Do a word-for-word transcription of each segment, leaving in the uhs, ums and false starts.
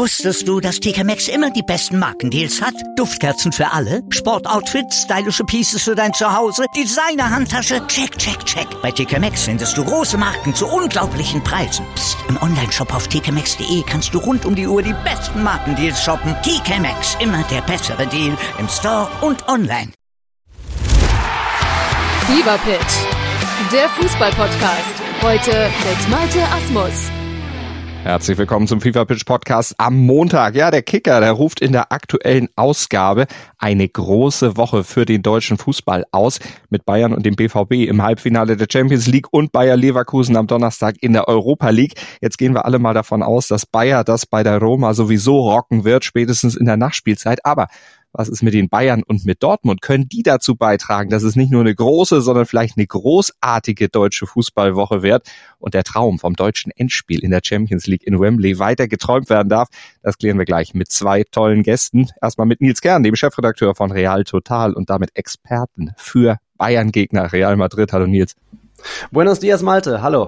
Wusstest du, dass T K Maxx immer die besten Markendeals hat? Duftkerzen für alle, Sportoutfits, stylische Pieces für dein Zuhause, Designer-Handtasche, check, check, check. Bei T K Maxx findest du große Marken zu unglaublichen Preisen. Psst. Im Onlineshop auf t k maxx punkt d e kannst du rund um die Uhr die besten Markendeals shoppen. T K Maxx, immer der bessere Deal im Store und online. Fever Pitch, der Fußball-Podcast. Heute mit Malte Asmus. Herzlich willkommen zum FIFA Pitch Podcast am Montag. Ja, der Kicker, der ruft in der aktuellen Ausgabe eine große Woche für den deutschen Fußball aus mit Bayern und dem B V B im Halbfinale der Champions League und Bayer Leverkusen am Donnerstag in der Europa League. Jetzt gehen wir alle mal davon aus, dass Bayer das bei der Roma sowieso rocken wird, spätestens in der Nachspielzeit. Aber was ist mit den Bayern und mit Dortmund? Können die dazu beitragen, dass es nicht nur eine große, sondern vielleicht eine großartige deutsche Fußballwoche wird und der Traum vom deutschen Endspiel in der Champions League in Wembley weiter geträumt werden darf? Das klären wir gleich mit zwei tollen Gästen. Erstmal mit Nils Kern, dem Chefredakteur von Real Total und damit Experten für Bayern-Gegner Real Madrid. Hallo Nils. Buenos dias Malte, hallo.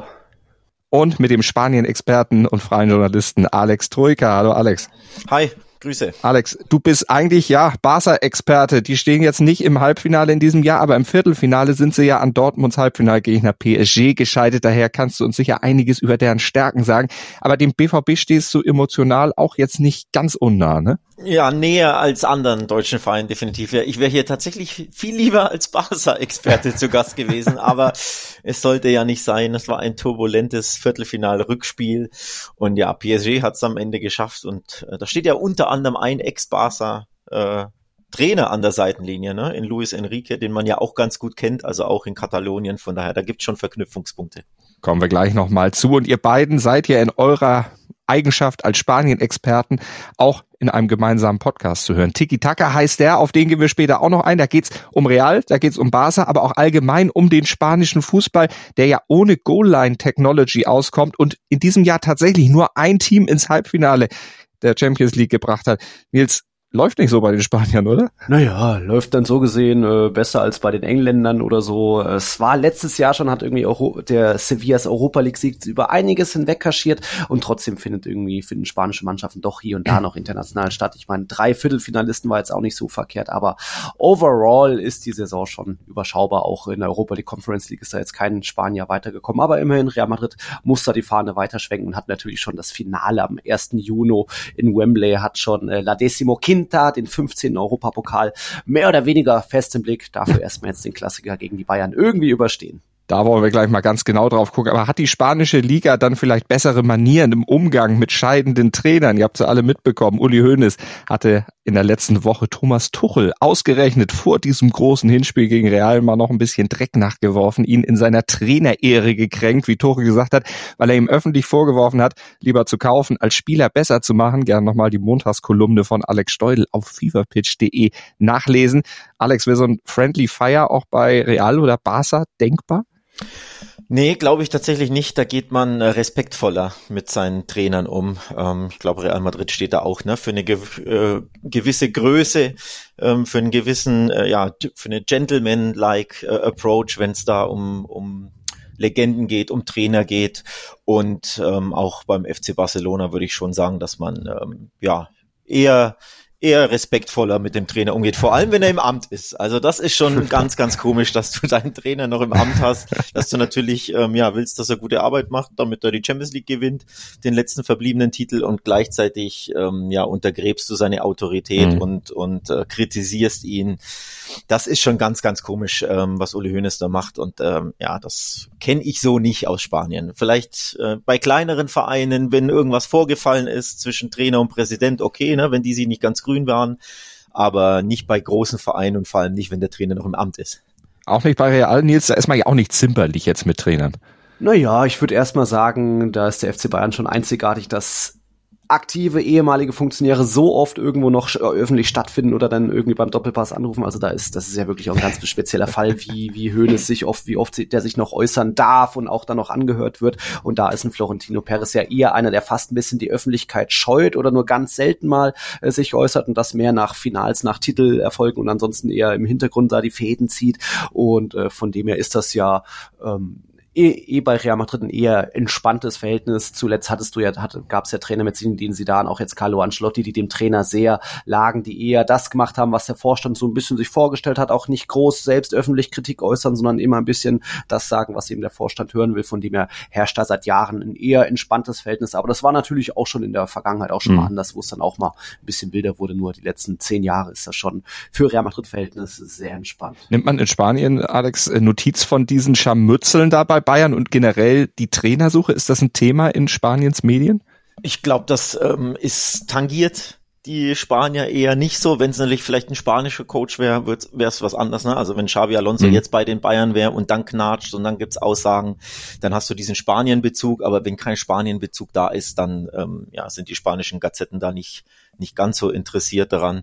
Und mit dem Spanien-Experten und freien Journalisten Alex Troika. Hallo Alex. Hi. Grüße. Alex, du bist eigentlich, ja, Barca-Experte. Die stehen jetzt nicht im Halbfinale in diesem Jahr, aber im Viertelfinale sind sie ja an Dortmunds Halbfinalgegner P S G gescheitert. Daher kannst du uns sicher einiges über deren Stärken sagen. Aber dem B V B stehst du emotional auch jetzt nicht ganz unnah, ne? Ja, näher als anderen deutschen Vereinen definitiv. Ja, ich wäre hier tatsächlich viel lieber als Barca-Experte zu Gast gewesen, aber es sollte ja nicht sein. Es war ein turbulentes Viertelfinale-Rückspiel und ja, P S G hat es am Ende geschafft und äh, da steht ja unter anderem ein Ex-Barca äh, Trainer an der Seitenlinie, ne, in Luis Enrique, den man ja auch ganz gut kennt, also auch in Katalonien. Von daher, da gibt's schon Verknüpfungspunkte. Kommen wir gleich nochmal zu. Und ihr beiden seid ja in eurer Eigenschaft als Spanien-Experten auch in einem gemeinsamen Podcast zu hören. Tiki Taka heißt der, auf den gehen wir später auch noch ein. Da geht's um Real, da geht's um Barca, aber auch allgemein um den spanischen Fußball, der ja ohne Goal-Line-Technology auskommt und in diesem Jahr tatsächlich nur ein Team ins Halbfinale der Champions League gebracht hat. Nils, läuft nicht so bei den Spaniern, oder? Naja, läuft dann so gesehen äh, besser als bei den Engländern oder so. Es war letztes Jahr schon, hat irgendwie Euro- der Sevillas Europa League-Sieg über einiges hinweg kaschiert und trotzdem findet irgendwie, finden spanische Mannschaften doch hier und da noch international statt. Ich meine, drei Viertelfinalisten war jetzt auch nicht so verkehrt, aber overall ist die Saison schon überschaubar. Auch in der Europa League Conference League ist da jetzt kein Spanier weitergekommen, aber immerhin Real Madrid muss da die Fahne weiterschwenken und hat natürlich schon das Finale am ersten Juni in Wembley, hat schon äh, La Decimo Quinta, den fünfzehnten Europapokal, mehr oder weniger fest im Blick. Dafür erstmal jetzt den Klassiker gegen die Bayern irgendwie überstehen. Da wollen wir gleich mal ganz genau drauf gucken. Aber hat die spanische Liga dann vielleicht bessere Manieren im Umgang mit scheidenden Trainern? Ihr habt sie alle mitbekommen. Uli Hoeneß hatte in der letzten Woche Thomas Tuchel ausgerechnet vor diesem großen Hinspiel gegen Real mal noch ein bisschen Dreck nachgeworfen, ihn in seiner Trainerehre gekränkt, wie Tuchel gesagt hat, weil er ihm öffentlich vorgeworfen hat, lieber zu kaufen, als Spieler besser zu machen. Gerne nochmal die Montagskolumne von Alex Steudel auf feverpitch punkt de nachlesen. Alex, wäre so ein Friendly Fire auch bei Real oder Barca denkbar? Nee, glaube ich tatsächlich nicht. Da geht man äh, respektvoller mit seinen Trainern um. Ähm, ich glaube, Real Madrid steht da auch, ne, für eine gew- äh, gewisse Größe, ähm, für einen gewissen, äh, ja, für eine Gentleman-like äh, Approach, wenn es da um um Legenden geht, um Trainer geht. Und ähm, auch beim F C Barcelona würde ich schon sagen, dass man ähm, ja eher eher respektvoller mit dem Trainer umgeht, vor allem wenn er im Amt ist. Also das ist schon ganz, ganz komisch, dass du deinen Trainer noch im Amt hast, dass du natürlich ähm, ja willst, dass er gute Arbeit macht, damit er die Champions League gewinnt, den letzten verbliebenen Titel, und gleichzeitig ähm, ja untergräbst du seine Autorität mhm. und und äh, kritisierst ihn. Das ist schon ganz, ganz komisch, ähm, was Uli Hoeneß da macht, und ähm, ja, das kenne ich so nicht aus Spanien. Vielleicht äh, bei kleineren Vereinen, wenn irgendwas vorgefallen ist zwischen Trainer und Präsident, okay, ne, wenn die sich nicht ganz grün waren, aber nicht bei großen Vereinen und vor allem nicht, wenn der Trainer noch im Amt ist. Auch nicht bei Real, Nils, da ist man ja auch nicht zimperlich jetzt mit Trainern. Naja, ich würde erstmal sagen, da ist der F C Bayern schon einzigartig, dass aktive ehemalige Funktionäre so oft irgendwo noch öffentlich stattfinden oder dann irgendwie beim Doppelpass anrufen. Also da ist, das ist ja wirklich auch ein ganz spezieller Fall, wie, wie Hoeneß sich oft, wie oft der sich noch äußern darf und auch dann noch angehört wird. Und da ist ein Florentino Perez ja eher einer, der fast ein bisschen die Öffentlichkeit scheut oder nur ganz selten mal äh, sich äußert und das mehr nach Finals, nach Titelerfolgen und ansonsten eher im Hintergrund da die Fäden zieht. Und äh, von dem her ist das ja, ähm, eh, eh bei Real Madrid ein eher entspanntes Verhältnis. Zuletzt hattest du ja, hatte, gab es ja Trainer mit Zinedine Zidane, auch jetzt Carlo Ancelotti, die dem Trainer sehr lagen, die eher das gemacht haben, was der Vorstand so ein bisschen sich vorgestellt hat, auch nicht groß selbst öffentlich Kritik äußern, sondern immer ein bisschen das sagen, was eben der Vorstand hören will. Von dem her herrscht da seit Jahren ein eher entspanntes Verhältnis. Aber das war natürlich auch schon in der Vergangenheit auch schon mhm. mal anders, wo es dann auch mal ein bisschen wilder wurde. Nur die letzten zehn Jahre ist das schon für Real Madrid-Verhältnis sehr entspannt. Nimmt man in Spanien, Alex, Notiz von diesen Scharmützeln da bei Bayern und generell die Trainersuche? Ist das ein Thema in Spaniens Medien? Ich glaube, das ähm, ist tangiert die Spanier eher nicht so. Wenn es natürlich vielleicht ein spanischer Coach wäre, wäre es was anderes. Ne? Also wenn Xabi Alonso mhm. jetzt bei den Bayern wäre und dann knatscht und dann gibt's Aussagen, dann hast du diesen Spanien-Bezug. Aber wenn kein Spanien-Bezug da ist, dann ähm, ja, sind die spanischen Gazetten da nicht nicht ganz so interessiert daran.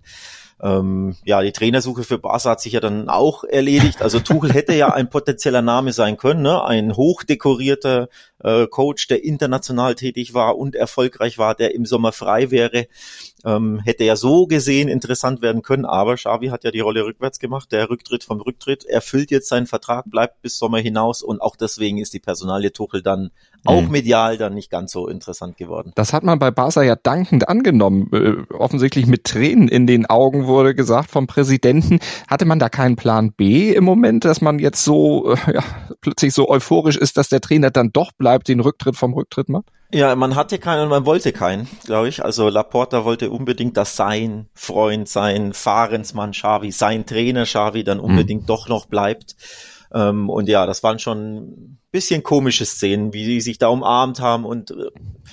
Ähm, ja, die Trainersuche für Barca hat sich ja dann auch erledigt. Also Tuchel hätte ja ein potenzieller Name sein können, ne? Ein hochdekorierter äh, Coach, der international tätig war und erfolgreich war, der im Sommer frei wäre. Ähm, hätte ja so gesehen interessant werden können, aber Xavi hat ja die Rolle rückwärts gemacht, der Rücktritt vom Rücktritt, erfüllt jetzt seinen Vertrag, bleibt bis Sommer hinaus und auch deswegen ist die Personalie Tuchel dann auch mhm. medial dann nicht ganz so interessant geworden. Das hat man bei Barca ja dankend angenommen, äh, offensichtlich mit Tränen in den Augen wurde gesagt vom Präsidenten. Hatte man da keinen Plan B im Moment, dass man jetzt so äh, ja, plötzlich so euphorisch ist, dass der Trainer dann doch bleibt, den Rücktritt vom Rücktritt macht? Ja, man hatte keinen und man wollte keinen, glaube ich. Also Laporta wollte unbedingt, dass sein Freund, sein Fahrensmann Xavi, sein Trainer Xavi dann unbedingt mhm. doch noch bleibt. Ähm, und ja, das waren schon ein bisschen komische Szenen, wie sie sich da umarmt haben und äh,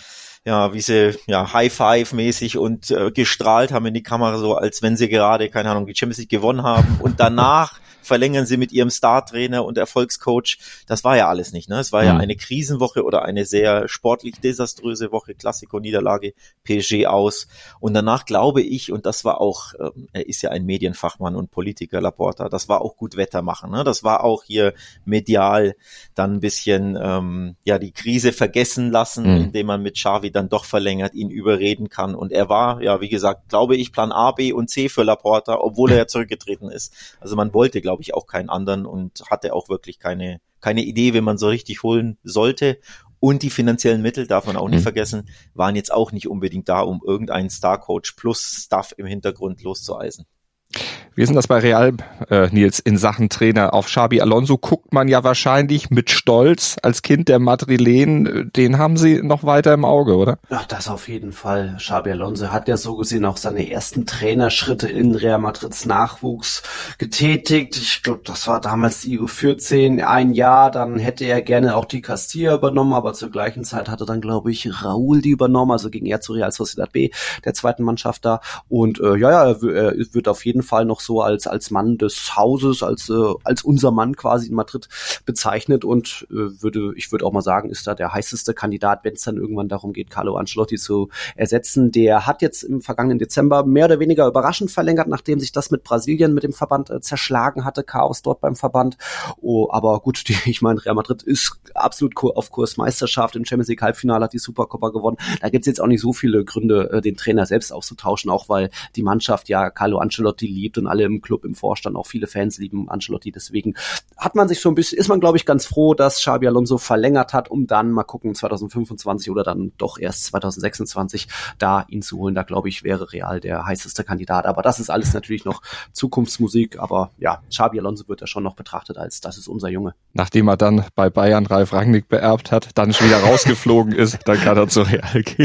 ja, wie sie ja High-Five-mäßig und äh, gestrahlt haben in die Kamera, so als wenn sie gerade, keine Ahnung, die Champions League gewonnen haben und danach verlängern sie mit ihrem Star-Trainer und Erfolgscoach. Das war ja alles nicht, ne? Es war ja eine Krisenwoche oder eine sehr sportlich desaströse Woche, Klassiko-Niederlage, P S G aus. Und danach glaube ich, und das war auch, ähm, er ist ja ein Medienfachmann und Politiker, Laporta, das war auch gut Wetter machen, ne? Das war auch hier medial dann ein bisschen, ähm, ja, die Krise vergessen lassen, mhm. indem man mit Xavi dann doch verlängert, ihn überreden kann. Und er war, ja, wie gesagt, glaube ich, Plan A, B und C für Laporta, obwohl er ja zurückgetreten ist. Also man wollte, glaube ich, auch keinen anderen und hatte auch wirklich keine keine Idee, wenn man so richtig holen sollte. Und die finanziellen Mittel, darf man auch nicht mhm. vergessen, waren jetzt auch nicht unbedingt da, um irgendeinen Star-Coach plus Staff im Hintergrund loszueisen. Wie ist denn das bei Real, äh, Nils, in Sachen Trainer? Auf Xabi Alonso guckt man ja wahrscheinlich mit Stolz als Kind der Madrilen. Den haben sie noch weiter im Auge, oder? Ach, das auf jeden Fall. Xabi Alonso hat ja so gesehen auch seine ersten Trainerschritte in Real Madrids Nachwuchs getätigt. Ich glaube, das war damals die U vierzehn, ein Jahr. Dann hätte er gerne auch die Castilla übernommen, aber zur gleichen Zeit hatte dann, glaube ich, Raúl die übernommen. Also ging er zu Real Sociedad B, der zweiten Mannschaft da. Und äh, ja, ja, er, er wird auf jeden Fall noch so als als Mann des Hauses, als äh, als unser Mann quasi in Madrid bezeichnet und äh, würde, ich würde auch mal sagen, ist da der heißeste Kandidat, wenn es dann irgendwann darum geht, Carlo Ancelotti zu ersetzen. Der hat jetzt im vergangenen Dezember mehr oder weniger überraschend verlängert, nachdem sich das mit Brasilien, mit dem Verband äh, zerschlagen hatte, Chaos dort beim Verband. Oh, aber gut, die, ich meine, Real Madrid ist absolut auf Kurs Meisterschaft, im Champions League Halbfinale hat die Supercopa gewonnen. Da gibt's jetzt auch nicht so viele Gründe, äh, den Trainer selbst auszutauschen, auch weil die Mannschaft ja Carlo Ancelotti liebt und alle im Club, im Vorstand, auch viele Fans lieben Ancelotti. Deswegen hat man sich so ein bisschen, ist man, glaube ich, ganz froh, dass Xabi Alonso verlängert hat, um dann mal gucken, zwanzig fünfundzwanzig oder dann doch erst zwanzig sechsundzwanzig da ihn zu holen. Da, glaube ich, wäre Real der heißeste Kandidat. Aber das ist alles natürlich noch Zukunftsmusik. Aber ja, Xabi Alonso wird ja schon noch betrachtet als, das ist unser Junge. Nachdem er dann bei Bayern Ralf Rangnick beerbt hat, dann schon wieder rausgeflogen ist, dann kann er zu Real gehen.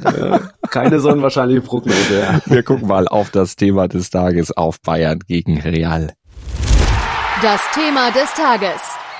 Keine so unwahrscheinliche Prognose. Ja. Wir gucken mal auf das Thema des Tages, auf Bayern gegen Real. Das Thema des Tages.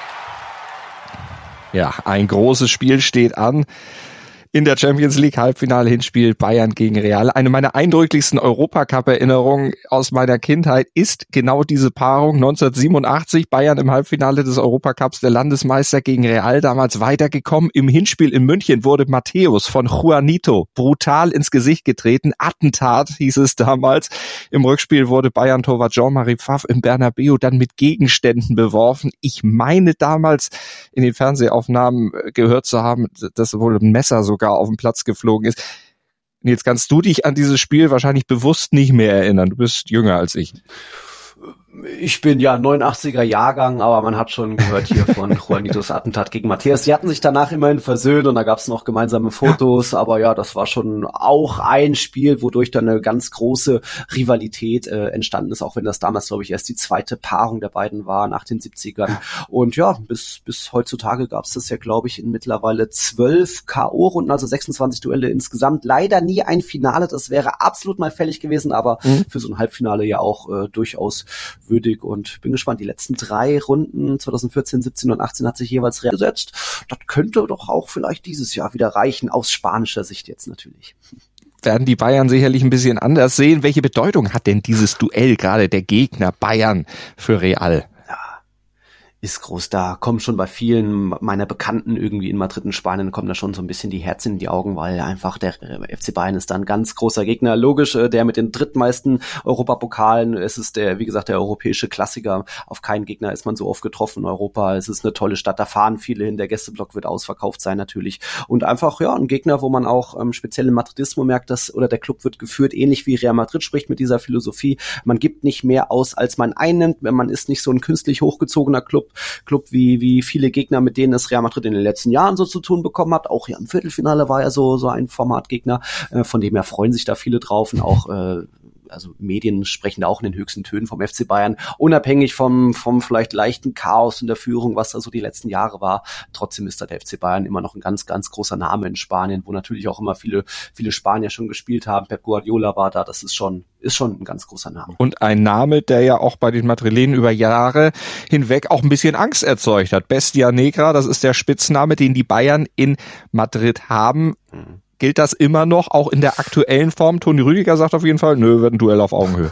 Ja, ein großes Spiel steht an. In der Champions League Halbfinale Hinspiel Bayern gegen Real. Eine meiner eindrücklichsten Europacup-Erinnerungen aus meiner Kindheit ist genau diese Paarung. neunzehnhundertsiebenundachtzig Bayern im Halbfinale des Europacups, der Landesmeister gegen Real, damals weitergekommen. Im Hinspiel in München wurde Matthäus von Juanito brutal ins Gesicht getreten. Attentat hieß es damals. Im Rückspiel wurde Bayern-Torwart Jean-Marie Pfaff im Bernabeu dann mit Gegenständen beworfen. Ich meine damals in den Fernsehaufnahmen gehört zu haben, dass wohl ein Messer sogar auf den Platz geflogen ist. Jetzt kannst du dich an dieses Spiel wahrscheinlich bewusst nicht mehr erinnern. Du bist jünger als ich. Ich bin ja neunundachtziger Jahrgang, aber man hat schon gehört hier von Juanitos Attentat gegen Matthäus. Die hatten sich danach immerhin versöhnt und da gab es noch gemeinsame Fotos, aber ja, das war schon auch ein Spiel, wodurch dann eine ganz große Rivalität äh, entstanden ist, auch wenn das damals, glaube ich, erst die zweite Paarung der beiden war nach den siebzigern. Und ja, bis bis heutzutage gab es das ja, glaube ich, in mittlerweile zwölf K O-Runden, also sechsundzwanzig Duelle insgesamt. Leider nie ein Finale, das wäre absolut mal fällig gewesen, aber mhm. für so ein Halbfinale ja auch äh, durchaus würdig und bin gespannt. Die letzten drei Runden zwanzig vierzehn, siebzehn und achtzehn hat sich jeweils gesetzt. Das könnte doch auch vielleicht dieses Jahr wieder reichen, aus spanischer Sicht jetzt natürlich. Werden die Bayern sicherlich ein bisschen anders sehen. Welche Bedeutung hat denn dieses Duell, gerade der Gegner Bayern, für Real? Ist groß. Da kommen schon bei vielen meiner Bekannten irgendwie in Madrid und Spanien kommen da schon so ein bisschen die Herzen in die Augen, weil einfach der F C Bayern ist da ein ganz großer Gegner. Logisch, der mit den drittmeisten Europapokalen. Es ist der, wie gesagt, der europäische Klassiker. Auf keinen Gegner ist man so oft getroffen in Europa. Es ist eine tolle Stadt. Da fahren viele hin. Der Gästeblock wird ausverkauft sein natürlich. Und einfach, ja, ein Gegner, wo man auch ähm, speziell im Madridismo merkt, dass, oder der Club wird geführt, ähnlich wie Real Madrid spricht mit dieser Philosophie. Man gibt nicht mehr aus, als man einnimmt. Man ist nicht so ein künstlich hochgezogener Club. Club wie wie viele Gegner, mit denen es Real Madrid in den letzten Jahren so zu tun bekommen hat. Auch hier im Viertelfinale war ja so so ein Formatgegner, äh, von dem her freuen sich da viele drauf und auch äh, also Medien sprechen da auch in den höchsten Tönen vom F C Bayern, unabhängig vom vom vielleicht leichten Chaos in der Führung, was da so die letzten Jahre war. Trotzdem ist da der F C Bayern immer noch ein ganz, ganz großer Name in Spanien, wo natürlich auch immer viele viele Spanier schon gespielt haben. Pep Guardiola war da, das ist schon ist schon ein ganz großer Name. Und ein Name, der ja auch bei den Madrilenen über Jahre hinweg auch ein bisschen Angst erzeugt hat. Bestia Negra, das ist der Spitzname, den die Bayern in Madrid haben. Mhm. Gilt das immer noch, auch in der aktuellen Form? Toni Rüdiger sagt auf jeden Fall, nö, wird ein Duell auf Augenhöhe.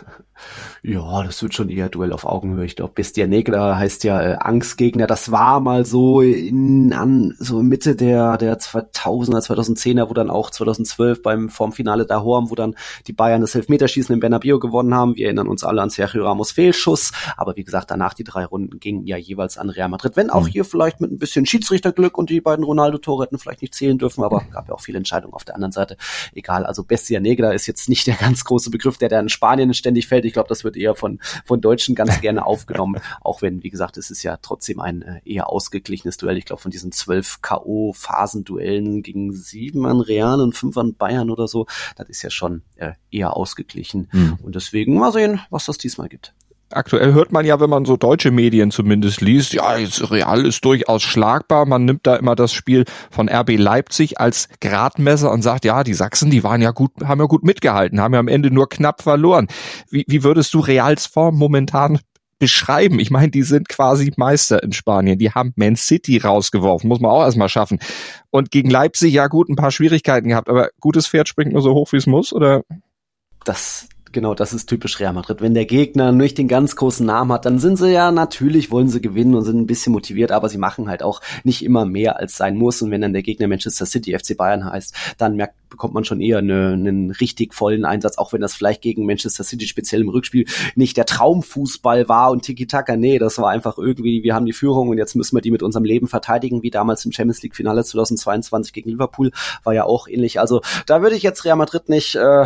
Ja, das wird schon eher Duell auf Augenhöhe. Ich glaube, Bestia Negra heißt ja äh, Angstgegner. Das war mal so in an so Mitte der der zweitausender, zweitausendzehner, wo dann auch zweitausendzwölf beim Formfinale Dahorm, wo dann die Bayern das Elfmeterschießen in Bernabéu gewonnen haben. Wir erinnern uns alle an Sergio Ramos Fehlschuss. Aber wie gesagt, danach die drei Runden gingen ja jeweils an Real Madrid. Wenn auch hier vielleicht mit ein bisschen Schiedsrichterglück und die beiden Ronaldo-Tore hätten vielleicht nicht zählen dürfen, aber gab ja auch viele Entscheidungen auf der anderen Seite. Egal, also Bestia Negra ist jetzt nicht der ganz große Begriff, der da in Spanien ständig fällt. Ich glaube, das wird eher von von Deutschen ganz gerne aufgenommen, auch wenn, wie gesagt, es ist ja trotzdem ein äh, eher ausgeglichenes Duell. Ich glaube, von diesen zwölf K O-Phasenduellen gegen sieben an Real und fünf an Bayern oder so, das ist ja schon äh, eher ausgeglichen. Mhm. Und deswegen mal sehen, was das diesmal gibt. Aktuell hört man ja, wenn man so deutsche Medien zumindest liest, ja, jetzt Real ist durchaus schlagbar. Man nimmt da immer das Spiel von R B Leipzig als Gradmesser und sagt, ja, die Sachsen, die waren ja gut, haben ja gut mitgehalten, haben ja am Ende nur knapp verloren. Wie, wie würdest du Reals Form momentan beschreiben? Ich meine, die sind quasi Meister in Spanien. Die haben Man City rausgeworfen, muss man auch erstmal schaffen. Und gegen Leipzig, ja gut, ein paar Schwierigkeiten gehabt, aber gutes Pferd springt nur so hoch, wie es muss, oder? Das Genau, das ist typisch Real Madrid. Wenn der Gegner nicht den ganz großen Namen hat, dann sind sie ja, natürlich wollen sie gewinnen und sind ein bisschen motiviert, aber sie machen halt auch nicht immer mehr, als sein muss. Und wenn dann der Gegner Manchester City, F C Bayern heißt, dann merkt, bekommt man schon eher eine, einen richtig vollen Einsatz, auch wenn das vielleicht gegen Manchester City speziell im Rückspiel nicht der Traumfußball war und Tiki-Taka. Nee, das war einfach irgendwie, wir haben die Führung und jetzt müssen wir die mit unserem Leben verteidigen, wie damals im Champions League Finale zweitausendzweiundzwanzig gegen Liverpool, war ja auch ähnlich. Also da würde ich jetzt Real Madrid nicht äh,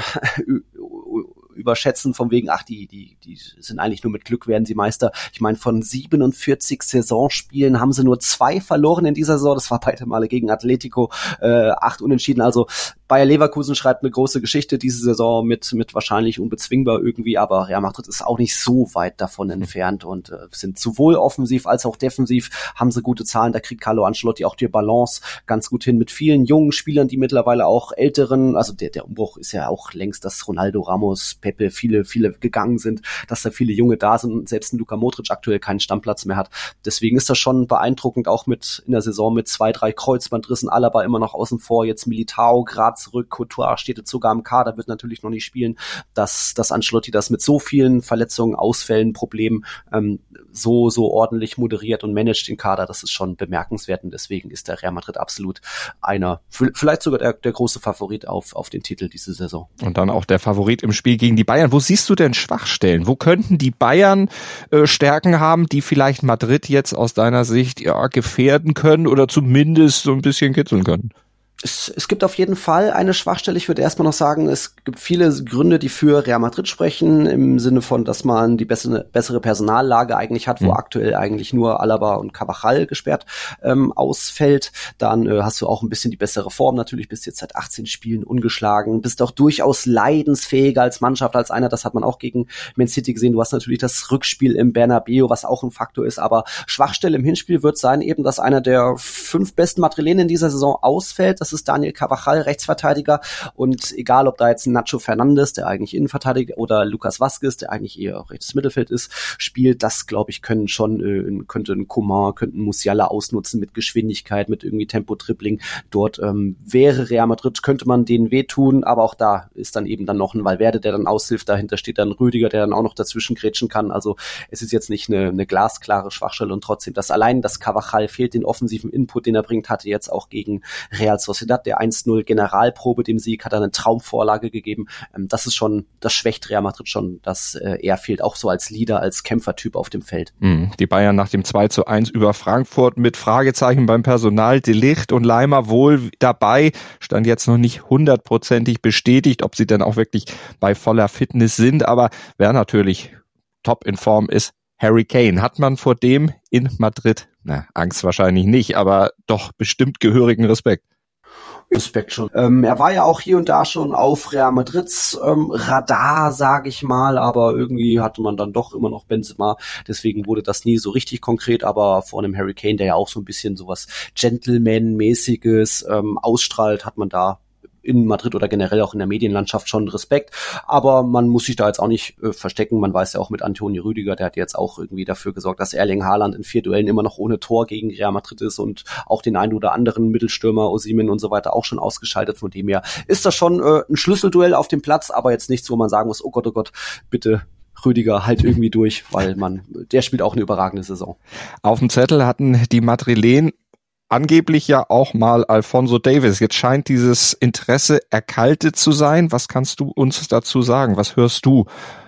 überschätzen, von wegen, ach, die, die, die sind eigentlich nur mit Glück werden sie Meister. Ich meine, von siebenundvierzig Saisonspielen haben sie nur zwei verloren in dieser Saison. Das war beide Male gegen Atletico, äh, acht Unentschieden. Also Bayer Leverkusen schreibt eine große Geschichte diese Saison mit, mit wahrscheinlich unbezwingbar irgendwie, aber Real Madrid ist auch nicht so weit davon entfernt und äh, sind sowohl offensiv als auch defensiv, haben sie gute Zahlen. Da kriegt Carlo Ancelotti auch die Balance ganz gut hin mit vielen jungen Spielern, die mittlerweile auch älteren, also der, der Umbruch ist ja auch längst, dass Ronaldo, Ramos, Pepe, viele, viele gegangen sind, dass da viele Junge da sind und selbst ein Luka Modric aktuell keinen Stammplatz mehr hat. Deswegen ist das schon beeindruckend, auch mit in der Saison mit zwei, drei Kreuzbandrissen, Alaba immer noch außen vor, jetzt Militao gerade zurück, Courtois steht jetzt sogar im Kader, wird natürlich noch nicht spielen, dass, dass Ancelotti das mit so vielen Verletzungen, Ausfällen, Problemen ähm, so, so ordentlich moderiert und managt den Kader, das ist schon bemerkenswert und deswegen ist der Real Madrid absolut einer, vielleicht sogar der, der große Favorit auf, auf den Titel diese Saison. Und dann auch der Favorit im Spiel gegen die Bayern. Wo siehst du denn Schwachstellen? Wo könnten die Bayern äh, Stärken haben, die vielleicht Madrid jetzt aus deiner Sicht ja gefährden können oder zumindest so ein bisschen kitzeln können? Es, es gibt auf jeden Fall eine Schwachstelle. Ich würde erstmal noch sagen, es gibt viele Gründe, die für Real Madrid sprechen, im Sinne von, dass man die bessere, bessere Personallage eigentlich hat, wo mhm. aktuell eigentlich nur Alaba und Carvajal gesperrt ähm, ausfällt. Dann äh, hast du auch ein bisschen die bessere Form. Natürlich bist du jetzt seit achtzehn Spielen ungeschlagen, bist auch durchaus leidensfähiger als Mannschaft, als einer. Das hat man auch gegen Man City gesehen. Du hast natürlich das Rückspiel im Bernabeu, was auch ein Faktor ist. Aber Schwachstelle im Hinspiel wird sein eben, dass einer der fünf besten Madrilenen in dieser Saison ausfällt. Das ist Daniel Carvajal, Rechtsverteidiger, und egal, ob da jetzt Nacho Fernandes, der eigentlich Innenverteidiger, oder Lucas Vazquez, der eigentlich eher rechtes Mittelfeld ist, spielt, das, glaube ich, können schon, äh, könnte ein Coman, könnte ein Musiala ausnutzen mit Geschwindigkeit, mit irgendwie Tempo-Dribbling. Dort ähm, wäre Real Madrid, könnte man denen wehtun, aber auch da ist dann eben dann noch ein Valverde, der dann aushilft, dahinter steht dann Rüdiger, der dann auch noch dazwischen grätschen kann. Also es ist jetzt nicht eine, eine glasklare Schwachstelle, und trotzdem, dass allein das Carvajal fehlt, den offensiven Input, den er bringt, hatte jetzt auch gegen Real Sociedad, der eins null Generalprobe, dem Sieg, hat er eine Traumvorlage gegeben. Das ist schon, das schwächt Real Madrid schon, dass äh, er fehlt, auch so als Leader, als Kämpfertyp auf dem Feld. Die Bayern nach dem zwei zu eins über Frankfurt mit Fragezeichen beim Personal. De Ligt und Leimer wohl dabei, stand jetzt noch nicht hundertprozentig bestätigt, ob sie denn auch wirklich bei voller Fitness sind, aber wer natürlich top in Form ist, Harry Kane. Hat man vor dem in Madrid, na, Angst wahrscheinlich nicht, aber doch bestimmt gehörigen Respekt. Respekt schon. Ähm, er war ja auch hier und da schon auf Real Madrids ähm, Radar, sage ich mal, aber irgendwie hatte man dann doch immer noch Benzema, deswegen wurde das nie so richtig konkret, aber vor einem Harry Kane, der ja auch so ein bisschen sowas Gentleman-mäßiges ähm, ausstrahlt, hat man da in Madrid oder generell auch in der Medienlandschaft schon Respekt, aber man muss sich da jetzt auch nicht äh, verstecken. Man weiß ja auch mit Antonio Rüdiger, der hat jetzt auch irgendwie dafür gesorgt, dass Erling Haaland in vier Duellen immer noch ohne Tor gegen Real Madrid ist und auch den einen oder anderen Mittelstürmer, Osimhen und so weiter auch schon ausgeschaltet. Von dem her ist das schon äh, ein Schlüsselduell auf dem Platz, aber jetzt nichts, wo man sagen muss, oh Gott, oh Gott, bitte Rüdiger halt irgendwie durch, weil man, der spielt auch eine überragende Saison. Auf dem Zettel hatten die Madrilenen angeblich ja auch mal Alphonso Davies. Jetzt scheint dieses Interesse erkaltet zu sein. Was kannst du uns dazu sagen? Was hörst du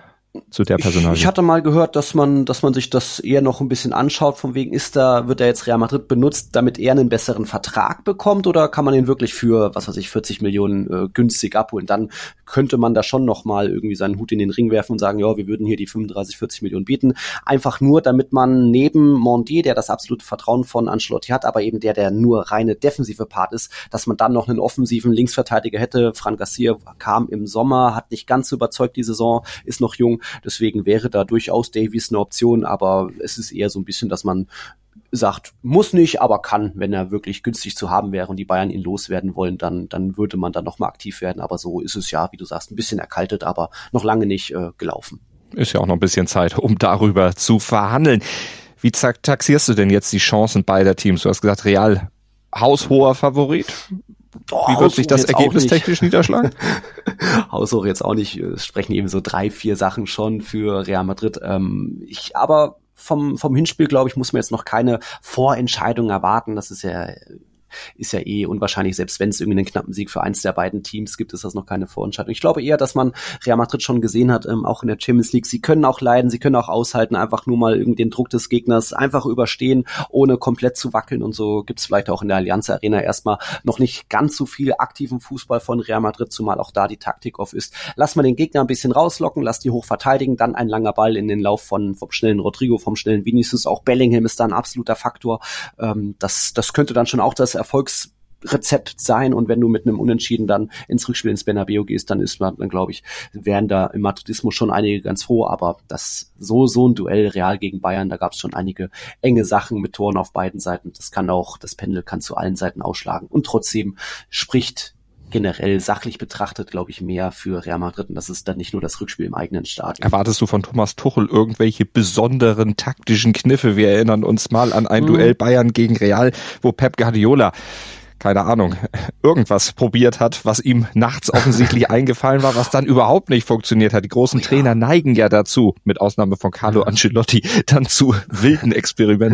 zu der Personalie? Ich, ich hatte mal gehört, dass man, dass man sich das eher noch ein bisschen anschaut, von wegen, ist da, wird er jetzt Real Madrid benutzt, damit er einen besseren Vertrag bekommt, oder kann man ihn wirklich für, was weiß ich, vierzig Millionen äh, günstig abholen? Dann könnte man da schon noch mal irgendwie seinen Hut in den Ring werfen und sagen, ja, wir würden hier die fünfunddreißig, vierzig Millionen bieten. Einfach nur, damit man neben Montiel, der das absolute Vertrauen von Ancelotti hat, aber eben der, der nur reine defensive Part ist, dass man dann noch einen offensiven Linksverteidiger hätte. Fran Garcia kam im Sommer, hat nicht ganz so überzeugt die Saison, ist noch jung. Deswegen wäre da durchaus Davies eine Option, aber es ist eher so ein bisschen, dass man sagt, muss nicht, aber kann, wenn er wirklich günstig zu haben wäre und die Bayern ihn loswerden wollen, dann dann würde man dann nochmal aktiv werden. Aber so ist es ja, wie du sagst, ein bisschen erkaltet, aber noch lange nicht äh, gelaufen. Ist ja auch noch ein bisschen Zeit, um darüber zu verhandeln. Wie taxierst du denn jetzt die Chancen beider Teams? Du hast gesagt, Real haushoher Favorit. Oh, Wie wird sich das ergebnistechnisch niederschlagen? Haushoch jetzt auch nicht. Es sprechen eben so drei, vier Sachen schon für Real Madrid. Ähm, ich aber vom vom Hinspiel, glaube ich, muss man jetzt noch keine Vorentscheidung erwarten. Das ist ja ist ja eh unwahrscheinlich, selbst wenn es irgendwie einen knappen Sieg für eins der beiden Teams gibt, ist das noch keine Vorentscheidung. Ich glaube eher, dass man Real Madrid schon gesehen hat, ähm, auch in der Champions League, sie können auch leiden, sie können auch aushalten, einfach nur mal irgendwie den Druck des Gegners einfach überstehen, ohne komplett zu wackeln, und so gibt's vielleicht auch in der Allianz Arena erstmal noch nicht ganz so viel aktiven Fußball von Real Madrid, zumal auch da die Taktik off ist. Lass mal den Gegner ein bisschen rauslocken, lass die hoch verteidigen, dann ein langer Ball in den Lauf von vom schnellen Rodrigo, vom schnellen Vinicius, auch Bellingham ist da ein absoluter Faktor. Ähm, das, das könnte dann schon auch das Erfolgsrezept sein, und wenn du mit einem Unentschieden dann ins Rückspiel ins Bernabeu gehst, dann ist man, dann glaube ich, wären da im Madridismus schon einige ganz froh, aber das so so ein Duell Real gegen Bayern, da gab es schon einige enge Sachen mit Toren auf beiden Seiten. Das kann auch, das Pendel kann zu allen Seiten ausschlagen, und trotzdem spricht generell sachlich betrachtet, glaube ich, mehr für Real Madrid, und das ist dann nicht nur das Rückspiel im eigenen Stadion. Erwartest du von Thomas Tuchel irgendwelche besonderen taktischen Kniffe? Wir erinnern uns mal an ein hm. Duell Bayern gegen Real, wo Pep Guardiola, keine Ahnung, irgendwas probiert hat, was ihm nachts offensichtlich eingefallen war, was dann überhaupt nicht funktioniert hat. Die großen oh, ja. Trainer neigen ja dazu, mit Ausnahme von Carlo Ancelotti, dann zu wilden Experimenten.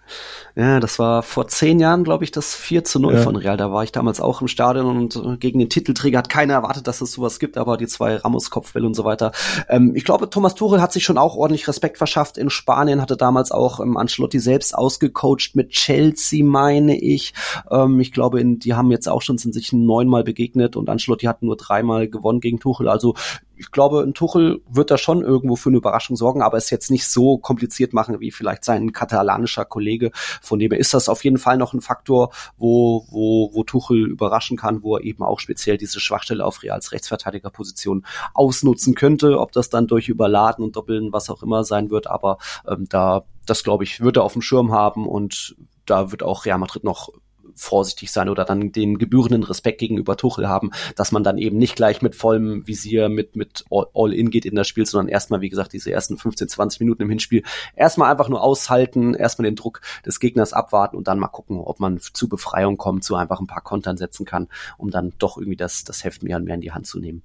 Ja, das war vor zehn Jahren, glaube ich, das vier zu null ja. von Real. Da war ich damals auch im Stadion und gegen den Titelträger hat keiner erwartet, dass es sowas gibt, aber die zwei Ramos-Kopfbälle und so weiter. Ähm, ich glaube, Thomas Tuchel hat sich schon auch ordentlich Respekt verschafft in Spanien, hatte damals auch ähm, Ancelotti selbst ausgecoacht mit Chelsea, meine ich. Ähm, ich glaube, in, die haben jetzt auch schon sind sich neunmal begegnet und Ancelotti hat nur dreimal gewonnen gegen Tuchel. Also ich glaube, ein Tuchel wird da schon irgendwo für eine Überraschung sorgen, aber es jetzt nicht so kompliziert machen wie vielleicht sein katalanischer Kollege. Von dem her ist das auf jeden Fall noch ein Faktor, wo, wo, wo Tuchel überraschen kann, wo er eben auch speziell diese Schwachstelle auf Reals Rechtsverteidigerposition ausnutzen könnte. Ob das dann durch Überladen und Doppeln, was auch immer sein wird, aber ähm, da, das glaube ich, wird er auf dem Schirm haben und da wird auch Real Madrid noch vorsichtig sein oder dann den gebührenden Respekt gegenüber Tuchel haben, dass man dann eben nicht gleich mit vollem Visier mit mit All-In geht in das Spiel, sondern erstmal, wie gesagt, diese ersten fünfzehn, zwanzig Minuten im Hinspiel erstmal einfach nur aushalten, erstmal den Druck des Gegners abwarten und dann mal gucken, ob man zu Befreiung kommt, zu einfach ein paar Kontern setzen kann, um dann doch irgendwie das, das Heft mehr und mehr in die Hand zu nehmen.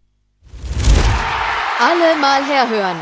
Alle mal herhören.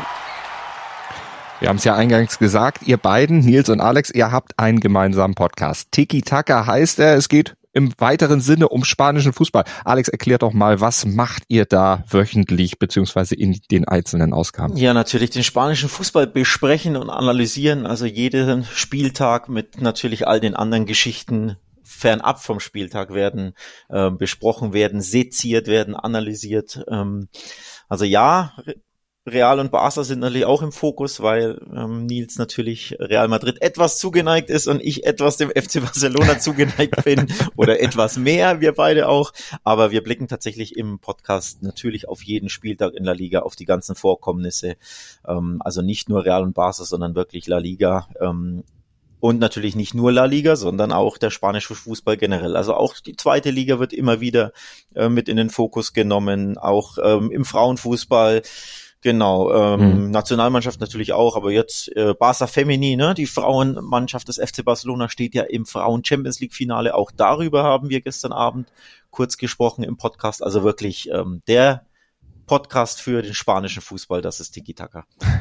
Wir haben es ja eingangs gesagt, ihr beiden, Nils und Alex, ihr habt einen gemeinsamen Podcast. Tiki Taka heißt er, es geht im weiteren Sinne um spanischen Fußball. Alex, erklärt doch mal, was macht ihr da wöchentlich beziehungsweise in den einzelnen Ausgaben? Ja, natürlich den spanischen Fußball besprechen und analysieren, also jeden Spieltag mit natürlich all den anderen Geschichten fernab vom Spieltag werden äh, besprochen werden, seziert werden, analysiert. Ähm, also ja, Real und Barca sind natürlich auch im Fokus, weil ähm, Nils natürlich Real Madrid etwas zugeneigt ist und ich etwas dem F C Barcelona zugeneigt bin oder etwas mehr, wir beide auch. Aber wir blicken tatsächlich im Podcast natürlich auf jeden Spieltag in La Liga, auf die ganzen Vorkommnisse. Ähm, also nicht nur Real und Barca, sondern wirklich La Liga. Ähm, Und natürlich nicht nur La Liga, sondern auch der spanische Fußball generell. Also auch die zweite Liga wird immer wieder äh, mit in den Fokus genommen, auch ähm, im Frauenfußball. Genau, ähm, mhm. Nationalmannschaft natürlich auch, aber jetzt äh, Barça Femini, ne, die Frauenmannschaft des F C Barcelona steht ja im Frauen-Champions-League-Finale. Auch darüber haben wir gestern Abend kurz gesprochen im Podcast. Also wirklich ähm, der Podcast für den spanischen Fußball, das ist Tiki Taka.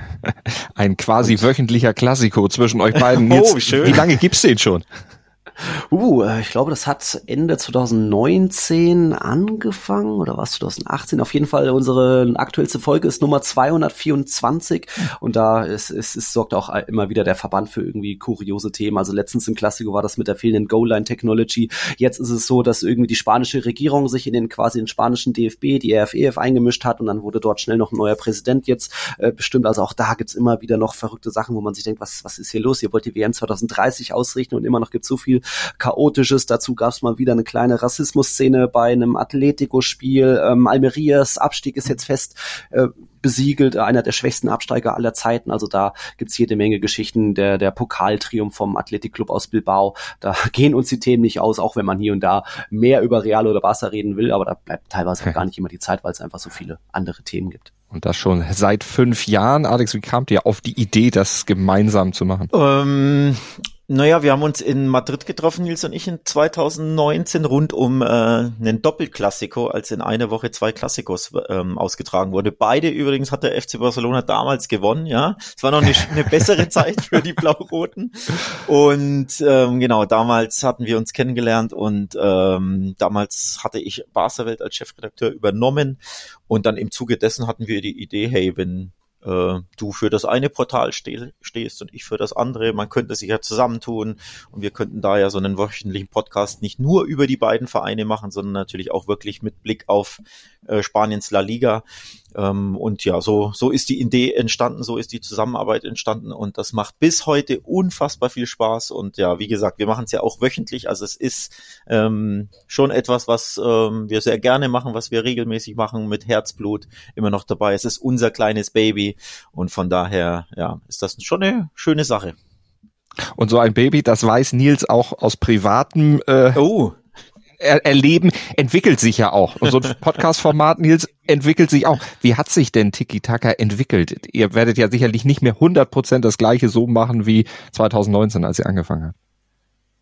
Ein quasi wöchentlicher Klassiko zwischen euch beiden. Jetzt, oh, schön. Wie lange gibt's den schon? Uh, ich glaube, das hat Ende zwanzig neunzehn angefangen oder was zwanzig achtzehn. Auf jeden Fall unsere aktuellste Folge ist Nummer zweihundertvierundzwanzig und da ist, ist, ist sorgt auch immer wieder der Verband für irgendwie kuriose Themen. Also letztens im Klassiko war das mit der fehlenden Goal-Line-Technology. Jetzt ist es so, dass irgendwie die spanische Regierung sich in den quasi den spanischen D F B, die R F E F eingemischt hat und dann wurde dort schnell noch ein neuer Präsident jetzt äh, bestimmt. Also auch da gibt's immer wieder noch verrückte Sachen, wo man sich denkt, was, was ist hier los? Ihr wollt die W M zwanzig dreißig ausrichten und immer noch gibt's so viel Chaotisches. Dazu gab es mal wieder eine kleine Rassismus-Szene bei einem Atletico-Spiel. Ähm, Almerias Abstieg ist jetzt fest äh, besiegelt, einer der schwächsten Absteiger aller Zeiten. Also da gibt's jede Menge Geschichten. Der, der Pokaltriumph vom Athletic Club aus Bilbao. Da gehen uns die Themen nicht aus, auch wenn man hier und da mehr über Real oder Barca reden will. Aber da bleibt teilweise auch gar nicht immer die Zeit, weil es einfach so viele andere Themen gibt. Und das schon seit fünf Jahren. Alex, wie kamt ihr auf die Idee, das gemeinsam zu machen? Ähm, naja, wir haben uns in Madrid getroffen, Nils und ich, in zwanzig neunzehn rund um äh, einen Doppelklassiko, als in einer Woche zwei Klassikos ähm, ausgetragen wurde. Beide übrigens hat der F C Barcelona damals gewonnen, ja. Es war noch eine, eine bessere Zeit für die Blau-Roten. Und ähm, genau, damals hatten wir uns kennengelernt und ähm, damals hatte ich Barca-Welt als Chefredakteur übernommen. Und dann im Zuge dessen hatten wir die Idee, hey, wenn äh, du für das eine Portal steh, stehst und ich für das andere, man könnte sich ja zusammentun und wir könnten da ja so einen wöchentlichen Podcast nicht nur über die beiden Vereine machen, sondern natürlich auch wirklich mit Blick auf äh, Spaniens La Liga. Ähm, und ja, so so ist die Idee entstanden, so ist die Zusammenarbeit entstanden und das macht bis heute unfassbar viel Spaß und ja, wie gesagt, wir machen es ja auch wöchentlich, also es ist ähm, schon etwas, was ähm, wir sehr gerne machen, was wir regelmäßig machen, mit Herzblut immer noch dabei. Es ist unser kleines Baby und von daher, ja, ist das schon eine schöne Sache. Und so ein Baby, das weiß Nils auch aus privatem äh, oh. er- Erleben, entwickelt sich ja auch. Und so ein Podcast-Format, Nils, entwickelt sich auch. Wie hat sich denn Tiki Taka entwickelt? Ihr werdet ja sicherlich nicht mehr hundert Prozent das Gleiche so machen wie zwanzig neunzehn, als ihr angefangen habt.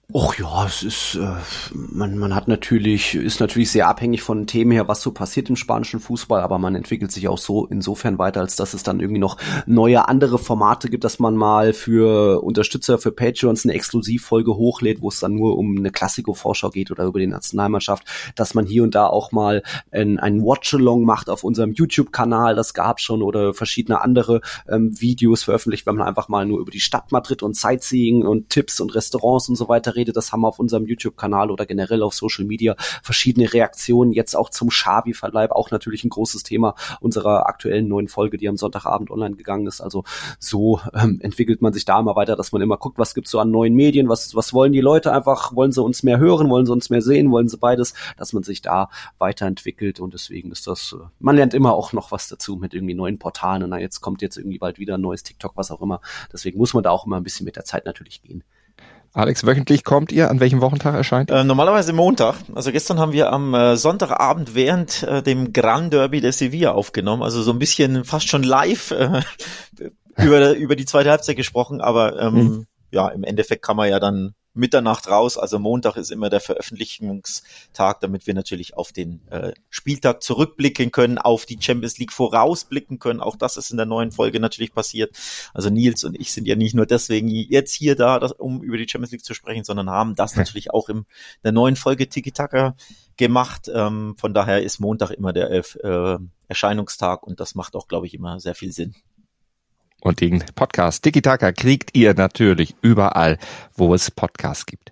Och ja, es ist, äh, man, man hat natürlich, ist natürlich sehr abhängig von den Themen her, was so passiert im spanischen Fußball, aber man entwickelt sich auch so insofern weiter, als dass es dann irgendwie noch neue andere Formate gibt, dass man mal für Unterstützer, für Patreons eine Exklusivfolge hochlädt, wo es dann nur um eine Klassiko-Vorschau geht oder über die Nationalmannschaft, dass man hier und da auch mal ein, ein Watch-Along macht auf unserem YouTube-Kanal, das gab schon, oder verschiedene andere ähm, Videos veröffentlicht, wenn man einfach mal nur über die Stadt Madrid und Sightseeing und Tipps und Restaurants und so weiter redet. Das haben wir auf unserem YouTube-Kanal oder generell auf Social Media. Verschiedene Reaktionen, jetzt auch zum Xavi-Verleih, auch natürlich ein großes Thema unserer aktuellen neuen Folge, die am Sonntagabend online gegangen ist. Also so ähm, entwickelt man sich da immer weiter, dass man immer guckt, was gibt's so an neuen Medien, was was wollen die Leute einfach, wollen sie uns mehr hören, wollen sie uns mehr sehen, wollen sie beides, dass man sich da weiterentwickelt, und deswegen ist das, man lernt immer auch noch was dazu mit irgendwie neuen Portalen, und na, jetzt kommt jetzt irgendwie bald wieder ein neues TikTok, was auch immer. Deswegen muss man da auch immer ein bisschen mit der Zeit natürlich gehen. Alex, wöchentlich kommt ihr? An welchem Wochentag erscheint ihr? Äh, normalerweise Montag. Also gestern haben wir am äh, Sonntagabend während äh, dem Gran Derby der Sevilla aufgenommen. Also so ein bisschen fast schon live äh, über, über die zweite Halbzeit gesprochen. Aber ähm, mhm. ja, im Endeffekt kann man ja dann Mitternacht raus. Also Montag ist immer der Veröffentlichungstag, damit wir natürlich auf den äh, Spieltag zurückblicken können, auf die Champions League vorausblicken können. Auch das ist in der neuen Folge natürlich passiert. Also Nils und ich sind ja nicht nur deswegen jetzt hier da, das, um über die Champions League zu sprechen, sondern haben das natürlich auch in der neuen Folge Tiki Taka gemacht. Ähm, von daher ist Montag immer der äh, Erscheinungstag, und das macht auch, glaube ich, immer sehr viel Sinn. Und den Podcast Tiki Taka kriegt ihr natürlich überall, wo es Podcasts gibt.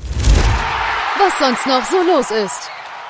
Was sonst noch so los ist.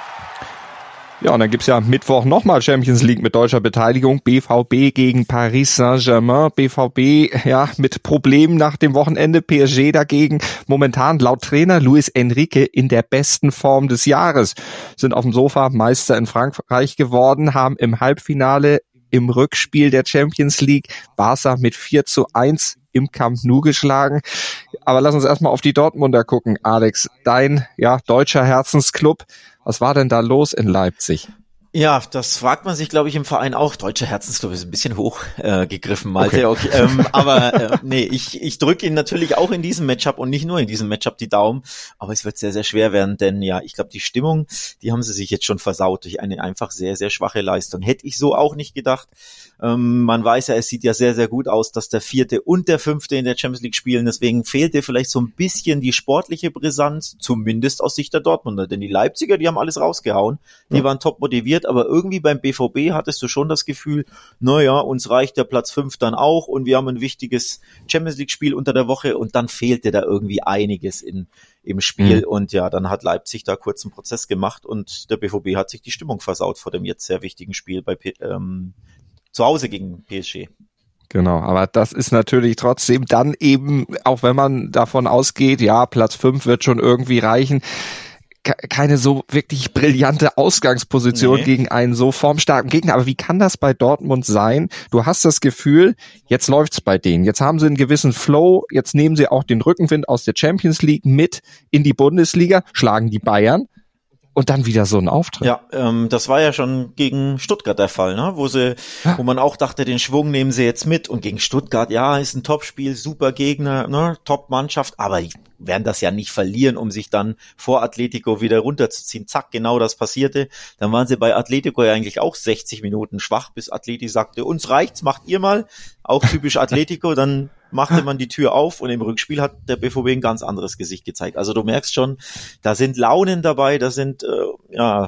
Ja, und dann gibt's ja am Mittwoch nochmal Champions League mit deutscher Beteiligung. B V B gegen Paris Saint-Germain. B V B, ja, mit Problemen nach dem Wochenende. P S G dagegen momentan laut Trainer Luis Enrique in der besten Form des Jahres. Sind auf dem Sofa Meister in Frankreich geworden, haben im Halbfinale im Rückspiel der Champions League Barca mit vier zu eins im Camp Nou geschlagen. Aber lass uns erstmal auf die Dortmunder gucken. Alex, dein ja deutscher Herzensclub. Was war denn da los in Leipzig? Ja, das fragt man sich, glaube ich, im Verein auch. Deutscher Herzensclub ist ein bisschen hoch äh, gegriffen, Malte. Okay. Okay. Ähm, aber äh, nee, ich ich drücke ihn natürlich auch in diesem Matchup und nicht nur in diesem Matchup die Daumen. Aber es wird sehr, sehr schwer werden, denn ja, ich glaube, die Stimmung, die haben sie sich jetzt schon versaut durch eine einfach sehr, sehr schwache Leistung. Hätte ich so auch nicht gedacht. Ähm, man weiß ja, es sieht ja sehr, sehr gut aus, dass der Vierte und der Fünfte in der Champions League spielen. Deswegen fehlte vielleicht so ein bisschen die sportliche Brisanz, zumindest aus Sicht der Dortmunder. Denn die Leipziger, die haben alles rausgehauen. Die ja. waren top motiviert. Aber irgendwie beim B V B hattest du schon das Gefühl, naja, uns reicht der Platz fünf dann auch, und wir haben ein wichtiges Champions League Spiel unter der Woche, und dann fehlte da irgendwie einiges in, im Spiel. Mhm. Und ja, dann hat Leipzig da kurz einen Prozess gemacht, und der B V B hat sich die Stimmung versaut vor dem jetzt sehr wichtigen Spiel bei ähm, zu Hause gegen P S G. Genau, aber das ist natürlich trotzdem dann eben, auch wenn man davon ausgeht, ja, Platz fünf wird schon irgendwie reichen, keine so wirklich brillante Ausgangsposition nee. gegen einen so formstarken Gegner. Aber wie kann das bei Dortmund sein? Du hast das Gefühl, jetzt läuft's bei denen. Jetzt haben sie einen gewissen Flow. Jetzt nehmen sie auch den Rückenwind aus der Champions League mit in die Bundesliga, schlagen die Bayern. Und dann wieder so ein Auftritt. Ja, ähm, das war ja schon gegen Stuttgart der Fall, ne? Wo sie, ja. wo man auch dachte, den Schwung nehmen sie jetzt mit. Und gegen Stuttgart, ja, ist ein Topspiel, super Gegner, ne? Top-Mannschaft, aber die werden das ja nicht verlieren, um sich dann vor Atletico wieder runterzuziehen. Zack, genau das passierte. Dann waren sie bei Atletico ja eigentlich auch sechzig Minuten schwach, bis Atleti sagte, uns reicht's, macht ihr mal. Auch typisch Atletico, dann machte man die Tür auf, und im Rückspiel hat der B V B ein ganz anderes Gesicht gezeigt. Also du merkst schon, da sind Launen dabei, da sind äh, ja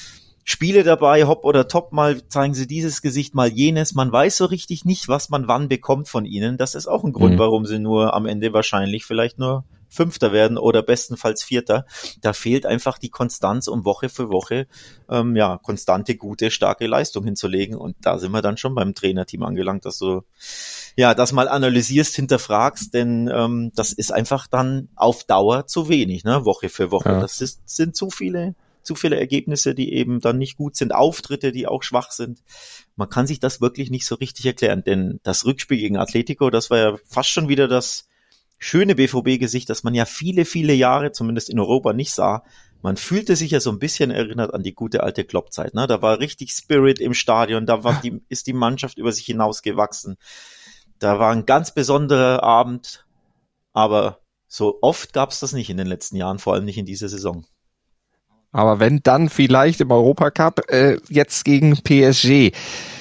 Spiele dabei, hopp oder top, mal zeigen sie dieses Gesicht, mal jenes. Man weiß so richtig nicht, was man wann bekommt von ihnen. Das ist auch ein Grund, mhm. warum sie nur am Ende wahrscheinlich vielleicht nur Fünfter werden oder bestenfalls Vierter. Da fehlt einfach die Konstanz, um Woche für Woche ähm, ja konstante, gute, starke Leistung hinzulegen. Und da sind wir dann schon beim Trainerteam angelangt, dass du ja das mal analysierst, hinterfragst, denn ähm, das ist einfach dann auf Dauer zu wenig, ne? Woche für Woche. Ja. Das ist, sind zu viele zu viele Ergebnisse, die eben dann nicht gut sind, Auftritte, die auch schwach sind. Man kann sich das wirklich nicht so richtig erklären, denn das Rückspiel gegen Atletico, das war ja fast schon wieder das schöne B V B-Gesicht, das man ja viele, viele Jahre, zumindest in Europa, nicht sah. Man fühlte sich ja so ein bisschen erinnert an die gute alte Klopp-Zeit, ne? Da war richtig Spirit im Stadion, da war die, ist die Mannschaft über sich hinausgewachsen. Da war ein ganz besonderer Abend, aber so oft gab es das nicht in den letzten Jahren, vor allem nicht in dieser Saison. Aber wenn dann vielleicht im Europacup, äh, jetzt gegen P S G.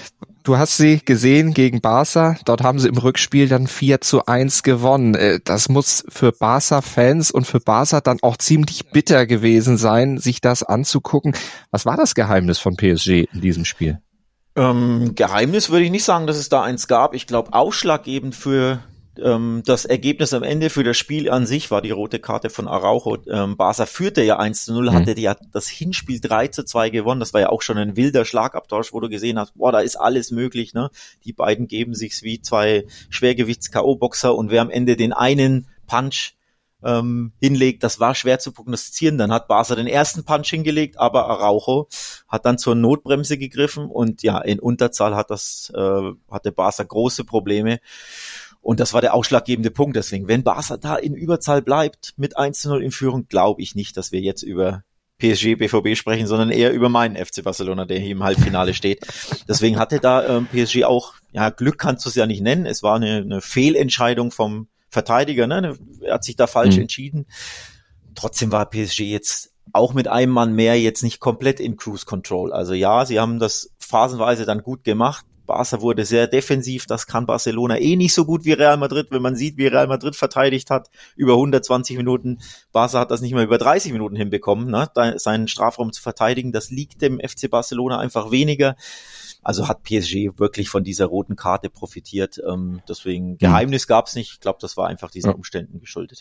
Du hast sie gesehen gegen Barca, dort haben sie im Rückspiel dann vier zu eins gewonnen. Äh, das muss für Barca-Fans und für Barca dann auch ziemlich bitter gewesen sein, sich das anzugucken. Was war das Geheimnis von P S G in diesem Spiel? Ähm, Geheimnis würde ich nicht sagen, dass es da eins gab. Ich glaube, ausschlaggebend für ähm, das Ergebnis am Ende, für das Spiel an sich, war die rote Karte von Araujo. Ähm, Barca führte ja eins zu null, mhm. hatte ja das Hinspiel drei zu zwei gewonnen. Das war ja auch schon ein wilder Schlagabtausch, wo du gesehen hast, boah, da ist alles möglich, ne? Die beiden geben sich's wie zwei Schwergewichts-K O-Boxer, und wer am Ende den einen Punch ähm, hinlegt, das war schwer zu prognostizieren. Dann hat Barca den ersten Punch hingelegt, aber Araujo hat dann zur Notbremse gegriffen, und ja, in Unterzahl hat das äh, hatte Barca große Probleme. Und das war der ausschlaggebende Punkt. Deswegen, wenn Barca da in Überzahl bleibt mit eins zu null in Führung, glaube ich nicht, dass wir jetzt über P S G, B V B sprechen, sondern eher über meinen F C Barcelona, der hier im Halbfinale steht. Deswegen hatte da ähm, P S G auch, ja, Glück kannst du es ja nicht nennen. Es war eine, eine Fehlentscheidung vom Verteidiger, ne? Er hat sich da falsch mhm. entschieden. Trotzdem war P S G jetzt auch mit einem Mann mehr jetzt nicht komplett in Cruise Control. Also ja, sie haben das phasenweise dann gut gemacht. Barca wurde sehr defensiv, das kann Barcelona eh nicht so gut wie Real Madrid, wenn man sieht, wie Real Madrid verteidigt hat, über hundertzwanzig Minuten. Barca hat das nicht mal über dreißig Minuten hinbekommen, ne? Seinen Strafraum zu verteidigen, das liegt dem F C Barcelona einfach weniger. Also hat P S G wirklich von dieser roten Karte profitiert. Ähm, deswegen Geheimnis gab's nicht. Ich glaube, das war einfach diesen Umständen geschuldet.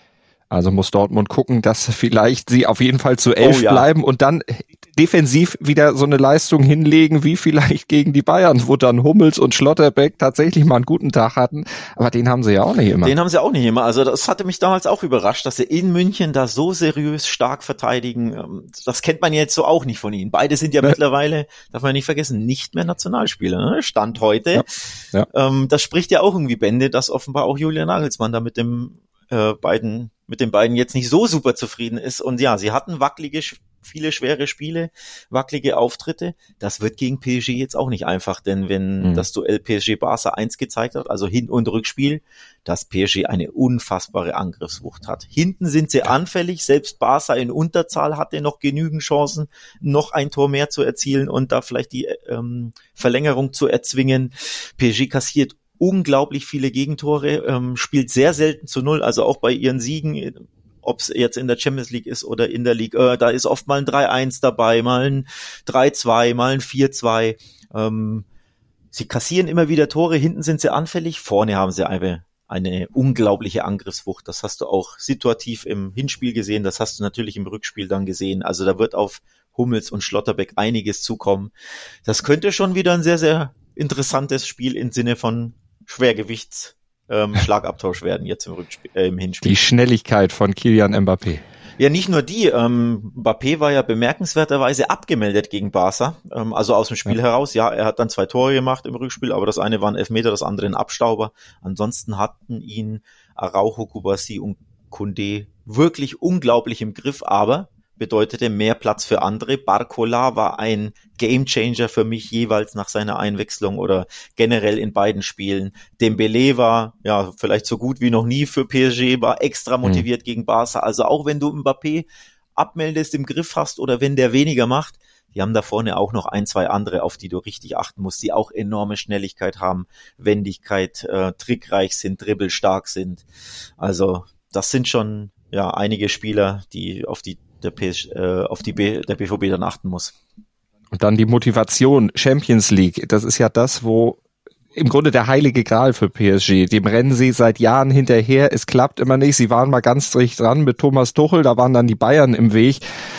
Also muss Dortmund gucken, dass vielleicht sie auf jeden Fall zu elf oh, ja. bleiben und dann defensiv wieder so eine Leistung hinlegen, wie vielleicht gegen die Bayern, wo dann Hummels und Schlotterbeck tatsächlich mal einen guten Tag hatten. Aber den haben sie ja auch nicht immer. Den haben sie auch nicht immer. Also das hatte mich damals auch überrascht, dass sie in München da so seriös stark verteidigen. Das kennt man jetzt so auch nicht von ihnen. Beide sind ja, ja. mittlerweile, darf man nicht vergessen, nicht mehr Nationalspieler. Ne? Stand heute. Ja. Ja. Ähm, das spricht ja auch irgendwie Bände, dass offenbar auch Julian Nagelsmann da mit dem äh, beiden mit den beiden jetzt nicht so super zufrieden ist. Und ja, sie hatten wackelige, viele schwere Spiele, wackelige Auftritte. Das wird gegen P S G jetzt auch nicht einfach, denn wenn mhm. das Duell P S G-Barca eins gezeigt hat, also Hin- und Rückspiel, dass P S G eine unfassbare Angriffswucht hat. Hinten sind sie anfällig, selbst Barca in Unterzahl hatte noch genügend Chancen, noch ein Tor mehr zu erzielen und da vielleicht die ähm, Verlängerung zu erzwingen. P S G kassiert unglaublich viele Gegentore, ähm, spielt sehr selten zu null, also auch bei ihren Siegen, ob es jetzt in der Champions League ist oder in der League, äh, da ist oft mal ein drei eins dabei, mal ein drei zwei, mal ein vier zwei. Ähm, sie kassieren immer wieder Tore, hinten sind sie anfällig, vorne haben sie eine, eine unglaubliche Angriffswucht. Das hast du auch situativ im Hinspiel gesehen, das hast du natürlich im Rückspiel dann gesehen. Also da wird auf Hummels und Schlotterbeck einiges zukommen. Das könnte schon wieder ein sehr, sehr interessantes Spiel im Sinne von Schwergewichts ähm, Schlagabtausch werden jetzt im Rückspiel, äh, im Hinspiel. Die Schnelligkeit von Kylian Mbappé. Ja, nicht nur die. Ähm, Mbappé war ja bemerkenswerterweise abgemeldet gegen Barca, ähm, also aus dem Spiel ja. heraus. Ja, er hat dann zwei Tore gemacht im Rückspiel, aber das eine war ein Elfmeter, das andere ein Abstauber. Ansonsten hatten ihn Araujo, Kubasi und Koundé wirklich unglaublich im Griff, aber bedeutete mehr Platz für andere. Barcola war ein Gamechanger für mich jeweils nach seiner Einwechslung oder generell in beiden Spielen. Dembélé war ja vielleicht so gut wie noch nie für P S G, war extra motiviert mhm. gegen Barca. Also auch wenn du Mbappé abmeldest, im Griff hast oder wenn der weniger macht, die haben da vorne auch noch ein, zwei andere, auf die du richtig achten musst, die auch enorme Schnelligkeit haben, Wendigkeit, äh, trickreich sind, dribbelstark sind. Also das sind schon ja einige Spieler, die auf die der, P S, äh, auf die B, der B V B dann achten muss. Und dann die Motivation, Champions League, das ist ja das, wo im Grunde der heilige Gral für P S G, dem rennen sie seit Jahren hinterher, es klappt immer nicht, sie waren mal ganz dicht dran mit Thomas Tuchel, da waren dann die Bayern im Weg,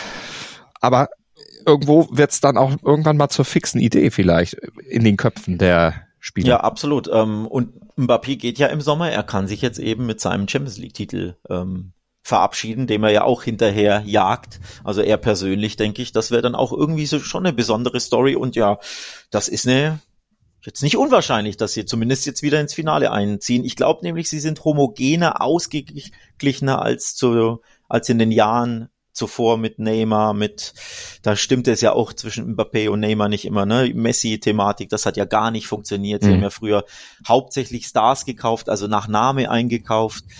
aber irgendwo wird's dann auch irgendwann mal zur fixen Idee vielleicht in den Köpfen der Spieler. Ja, absolut. Und Mbappé geht ja im Sommer, er kann sich jetzt eben mit seinem Champions League-Titel ähm, verabschieden, dem er ja auch hinterher jagt. Also er persönlich, denke ich, das wäre dann auch irgendwie so schon eine besondere Story und ja, das ist eine jetzt nicht unwahrscheinlich, dass sie zumindest jetzt wieder ins Finale einziehen. Ich glaube nämlich, sie sind homogener, ausgeglichener als zu als in den Jahren zuvor mit Neymar, mit, da stimmte es ja auch zwischen Mbappé und Neymar nicht immer, ne, Messi-Thematik, das hat ja gar nicht funktioniert. Sie mhm. haben ja früher hauptsächlich Stars gekauft, also nach Name eingekauft.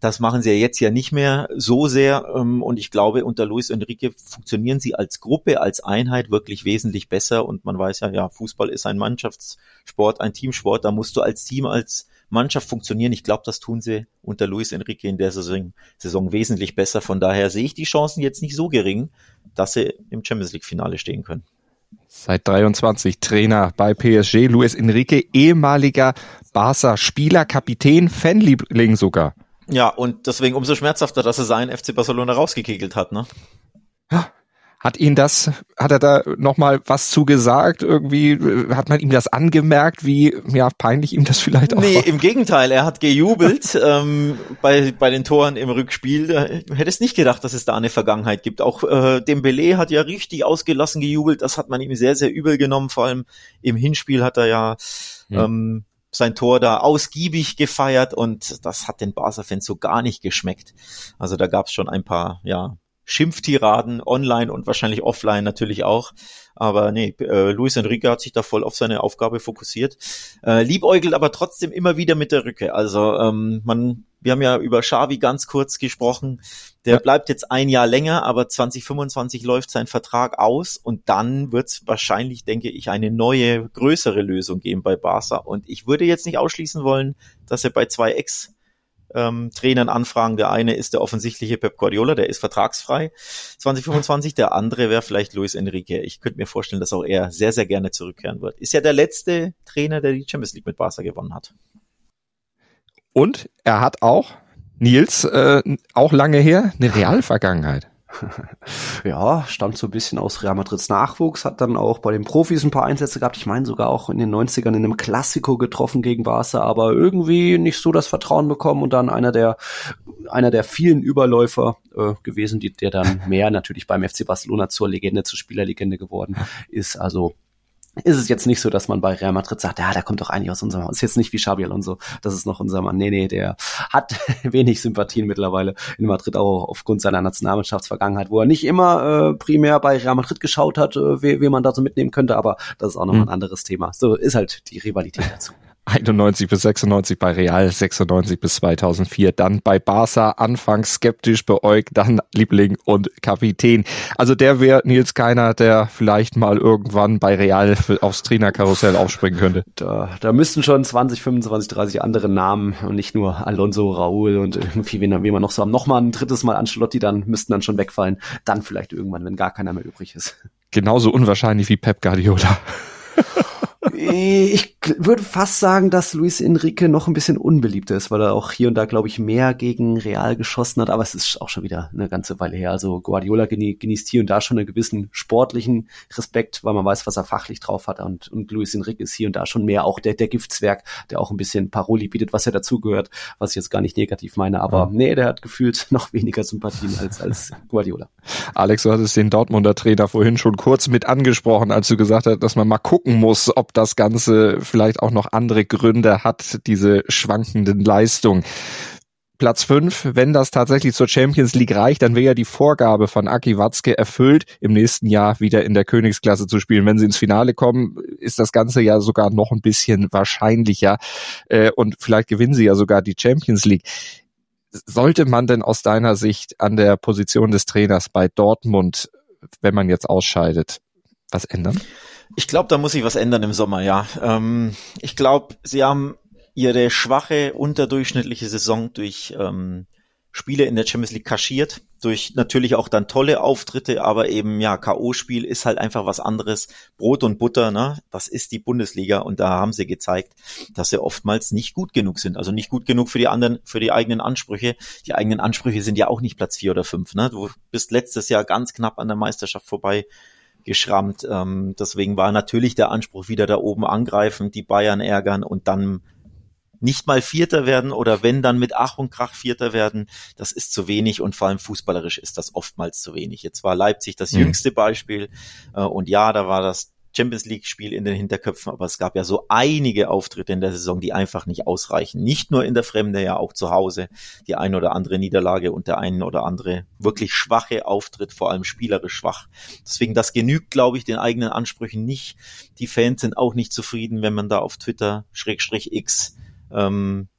Das machen sie ja jetzt ja nicht mehr so sehr. Und ich glaube, unter Luis Enrique funktionieren sie als Gruppe, als Einheit wirklich wesentlich besser. Und man weiß ja, ja, Fußball ist ein Mannschaftssport, ein Teamsport. Da musst du als Team, als Mannschaft funktionieren. Ich glaube, das tun sie unter Luis Enrique in der Saison, Saison wesentlich besser. Von daher sehe ich die Chancen jetzt nicht so gering, dass sie im Champions League Finale stehen können. Seit dreiundzwanzig Trainer bei P S G, Luis Enrique, ehemaliger Barca-Spieler, Kapitän, Fanliebling sogar. Ja, und deswegen umso schmerzhafter, dass er seinen F C Barcelona rausgekegelt hat, ne? Ja. Hat ihn das, hat er da nochmal was zugesagt? Irgendwie hat man ihm das angemerkt, wie ja peinlich ihm das vielleicht auch nee, war? Nee, im Gegenteil, er hat gejubelt ähm, bei bei den Toren im Rückspiel. Ich hätte es nicht gedacht, dass es da eine Vergangenheit gibt. Auch äh, Dembélé hat ja richtig ausgelassen gejubelt. Das hat man ihm sehr, sehr übel genommen. Vor allem im Hinspiel hat er ja hm. ähm, sein Tor da ausgiebig gefeiert und das hat den Barca-Fans so gar nicht geschmeckt. Also da gab es schon ein paar, ja, Schimpftiraden online und wahrscheinlich offline natürlich auch. Aber nee, äh, Luis Enrique hat sich da voll auf seine Aufgabe fokussiert. Äh, liebäugelt aber trotzdem immer wieder mit der Rücke. Also ähm, man, wir haben ja über Xavi ganz kurz gesprochen. Der ja. bleibt jetzt ein Jahr länger, aber zwanzig fünfundzwanzig läuft sein Vertrag aus und dann wird es wahrscheinlich, denke ich, eine neue, größere Lösung geben bei Barca. Und ich würde jetzt nicht ausschließen wollen, dass er bei zwei Ex Ähm, Trainern anfragen. Der eine ist der offensichtliche Pep Guardiola, der ist vertragsfrei zwanzig fünfundzwanzig, der andere wäre vielleicht Luis Enrique. Ich könnte mir vorstellen, dass auch er sehr, sehr gerne zurückkehren wird. Ist ja der letzte Trainer, der die Champions League mit Barca gewonnen hat. Und er hat auch, Nils, äh, auch lange her, eine Real-Vergangenheit. Ja, stammt so ein bisschen aus Real Madrids Nachwuchs, hat dann auch bei den Profis ein paar Einsätze gehabt. Ich meine sogar auch in den neunzigern in einem Klassiko getroffen gegen Barca, aber irgendwie nicht so das Vertrauen bekommen und dann einer der einer der vielen Überläufer äh, gewesen, die, der dann mehr natürlich beim F C Barcelona zur Legende, zur Spielerlegende geworden ist. Also ist es jetzt nicht so, dass man bei Real Madrid sagt, ja, der kommt doch eigentlich aus unserem Haus. Ist jetzt nicht wie Xabi Alonso, das ist noch unser Mann. Nee, nee, der hat wenig Sympathien mittlerweile in Madrid, auch aufgrund seiner Nationalmannschaftsvergangenheit, wo er nicht immer äh, primär bei Real Madrid geschaut hat, äh, wie, wie man da so mitnehmen könnte, aber das ist auch noch hm. ein anderes Thema. So ist halt die Rivalität dazu. einundneunzig bis sechsundneunzig bei Real, sechsundneunzig bis zweitausendvier, dann bei Barca, anfangs skeptisch beäugt, dann Liebling und Kapitän. Also der wäre Nils keiner, der vielleicht mal irgendwann bei Real aufs Trainerkarussell aufspringen könnte. Da, da müssten schon zwanzig, fünfundzwanzig, dreißig andere Namen und nicht nur Alonso, Raúl und irgendwie, wen, wen wir noch so haben. Nochmal ein drittes Mal Ancelotti, dann müssten dann schon wegfallen. Dann vielleicht irgendwann, wenn gar keiner mehr übrig ist. Genauso unwahrscheinlich wie Pep Guardiola. Ich würde fast sagen, dass Luis Enrique noch ein bisschen unbeliebter ist, weil er auch hier und da, glaube ich, mehr gegen Real geschossen hat, aber es ist auch schon wieder eine ganze Weile her. Also Guardiola genießt hier und da schon einen gewissen sportlichen Respekt, weil man weiß, was er fachlich drauf hat, und, und Luis Enrique ist hier und da schon mehr auch der, der Giftzwerg, der auch ein bisschen Paroli bietet, was ja dazugehört, was ich jetzt gar nicht negativ meine, aber ja. nee, der hat gefühlt noch weniger Sympathien als, als Guardiola. Alex, du hattest den Dortmunder Trainer vorhin schon kurz mit angesprochen, als du gesagt hast, dass man mal gucken muss, ob das Ganze vielleicht auch noch andere Gründe hat, diese schwankenden Leistungen. Platz fünf, wenn das tatsächlich zur Champions League reicht, dann wäre ja die Vorgabe von Aki Watzke erfüllt, im nächsten Jahr wieder in der Königsklasse zu spielen. Wenn sie ins Finale kommen, ist das Ganze ja sogar noch ein bisschen wahrscheinlicher und vielleicht gewinnen sie ja sogar die Champions League. Sollte man denn aus deiner Sicht an der Position des Trainers bei Dortmund, wenn man jetzt ausscheidet, was ändern? Ich glaube, da muss sich was ändern im Sommer, ja. Ähm, ich glaube, sie haben ihre schwache, unterdurchschnittliche Saison durch ähm, Spiele in der Champions League kaschiert, durch natürlich auch dann tolle Auftritte, aber eben, ja, K O-Spiel ist halt einfach was anderes. Brot und Butter, ne? Das ist die Bundesliga und da haben sie gezeigt, dass sie oftmals nicht gut genug sind. Also nicht gut genug für die anderen, für die eigenen Ansprüche. Die eigenen Ansprüche sind ja auch nicht Platz vier oder fünf, ne? Du bist letztes Jahr ganz knapp an der Meisterschaft vorbei geschrammt. Ähm, deswegen war natürlich der Anspruch wieder da oben angreifen, die Bayern ärgern und dann nicht mal Vierter werden oder wenn, dann mit Ach und Krach Vierter werden. Das ist zu wenig und vor allem fußballerisch ist das oftmals zu wenig. Jetzt war Leipzig das mhm. jüngste Beispiel äh, und ja, da war das Champions League Spiel in den Hinterköpfen, aber es gab ja so einige Auftritte in der Saison, die einfach nicht ausreichen. Nicht nur in der Fremde, ja auch zu Hause. Die eine oder andere Niederlage und der eine oder andere wirklich schwache Auftritt, vor allem spielerisch schwach. Deswegen, das genügt, glaube ich, den eigenen Ansprüchen nicht. Die Fans sind auch nicht zufrieden, wenn man da auf Twitter, Schrägstrich X, ähm,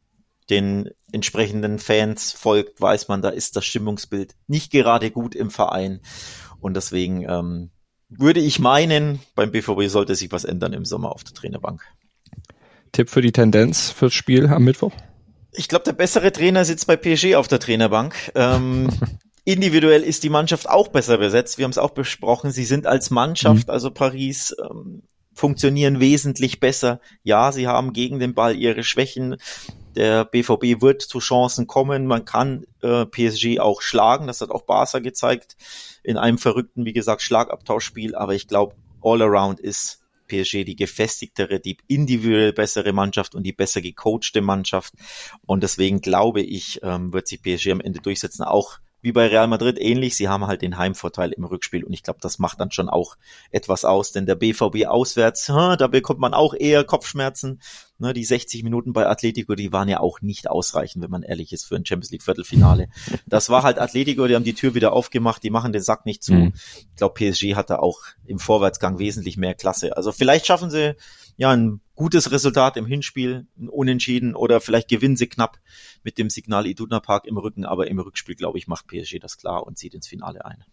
den entsprechenden Fans folgt, weiß man, da ist das Stimmungsbild nicht gerade gut im Verein. Und deswegen ähm, würde ich meinen, beim B V B sollte sich was ändern im Sommer auf der Trainerbank. Tipp für die Tendenz fürs Spiel am Mittwoch? Ich glaube, der bessere Trainer sitzt bei P S G auf der Trainerbank. Ähm, individuell ist die Mannschaft auch besser besetzt. Wir haben es auch besprochen. Sie sind als Mannschaft, mhm. also Paris, ähm, funktionieren wesentlich besser. Ja, sie haben gegen den Ball ihre Schwächen. Der B V B wird zu Chancen kommen. Man kann äh, P S G auch schlagen. Das hat auch Barca gezeigt in einem verrückten, wie gesagt, Schlagabtauschspiel. Aber ich glaube, all around ist P S G die gefestigtere, die individuell bessere Mannschaft und die besser gecoachte Mannschaft. Und deswegen glaube ich, ähm, wird sich P S G am Ende durchsetzen. Auch wie bei Real Madrid ähnlich. Sie haben halt den Heimvorteil im Rückspiel und ich glaube, das macht dann schon auch etwas aus, denn der B V B auswärts, da bekommt man auch eher Kopfschmerzen. Die sechzig Minuten bei Atletico, die waren ja auch nicht ausreichend, wenn man ehrlich ist, für ein Champions League Viertelfinale. Das war halt Atletico, die haben die Tür wieder aufgemacht, die machen den Sack nicht zu. Mhm. Ich glaube, P S G hatte auch im Vorwärtsgang wesentlich mehr Klasse. Also vielleicht schaffen sie ja ein gutes Resultat im Hinspiel, ein Unentschieden oder vielleicht gewinnen sie knapp mit dem Signal Iduna Park im Rücken, aber im Rückspiel, glaube ich, macht P S G das klar und zieht ins Finale ein.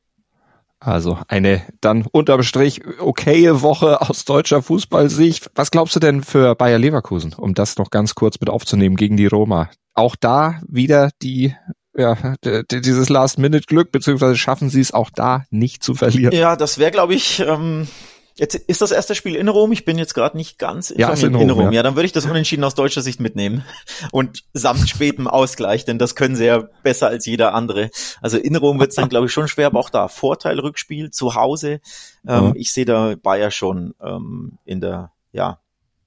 Also eine dann unterm Strich okaye Woche aus deutscher Fußballsicht. Was glaubst du denn für Bayer Leverkusen, um das noch ganz kurz mit aufzunehmen gegen die Roma? Auch da wieder die ja d- d- dieses Last-Minute-Glück, beziehungsweise schaffen sie es auch da nicht zu verlieren? Ja, das wäre, glaube ich, ähm jetzt ist das erste Spiel in Rom. Ich bin jetzt gerade nicht ganz ja, in, in Rom. Ja. ja, dann würde ich das Unentschieden aus deutscher Sicht mitnehmen und samt spätem Ausgleich, denn das können sie ja besser als jeder andere. Also in Rom wird es dann, glaube ich, schon schwer, aber auch da Vorteil Rückspiel zu Hause. Ähm, ja. Ich sehe da Bayer schon ähm, in der, ja,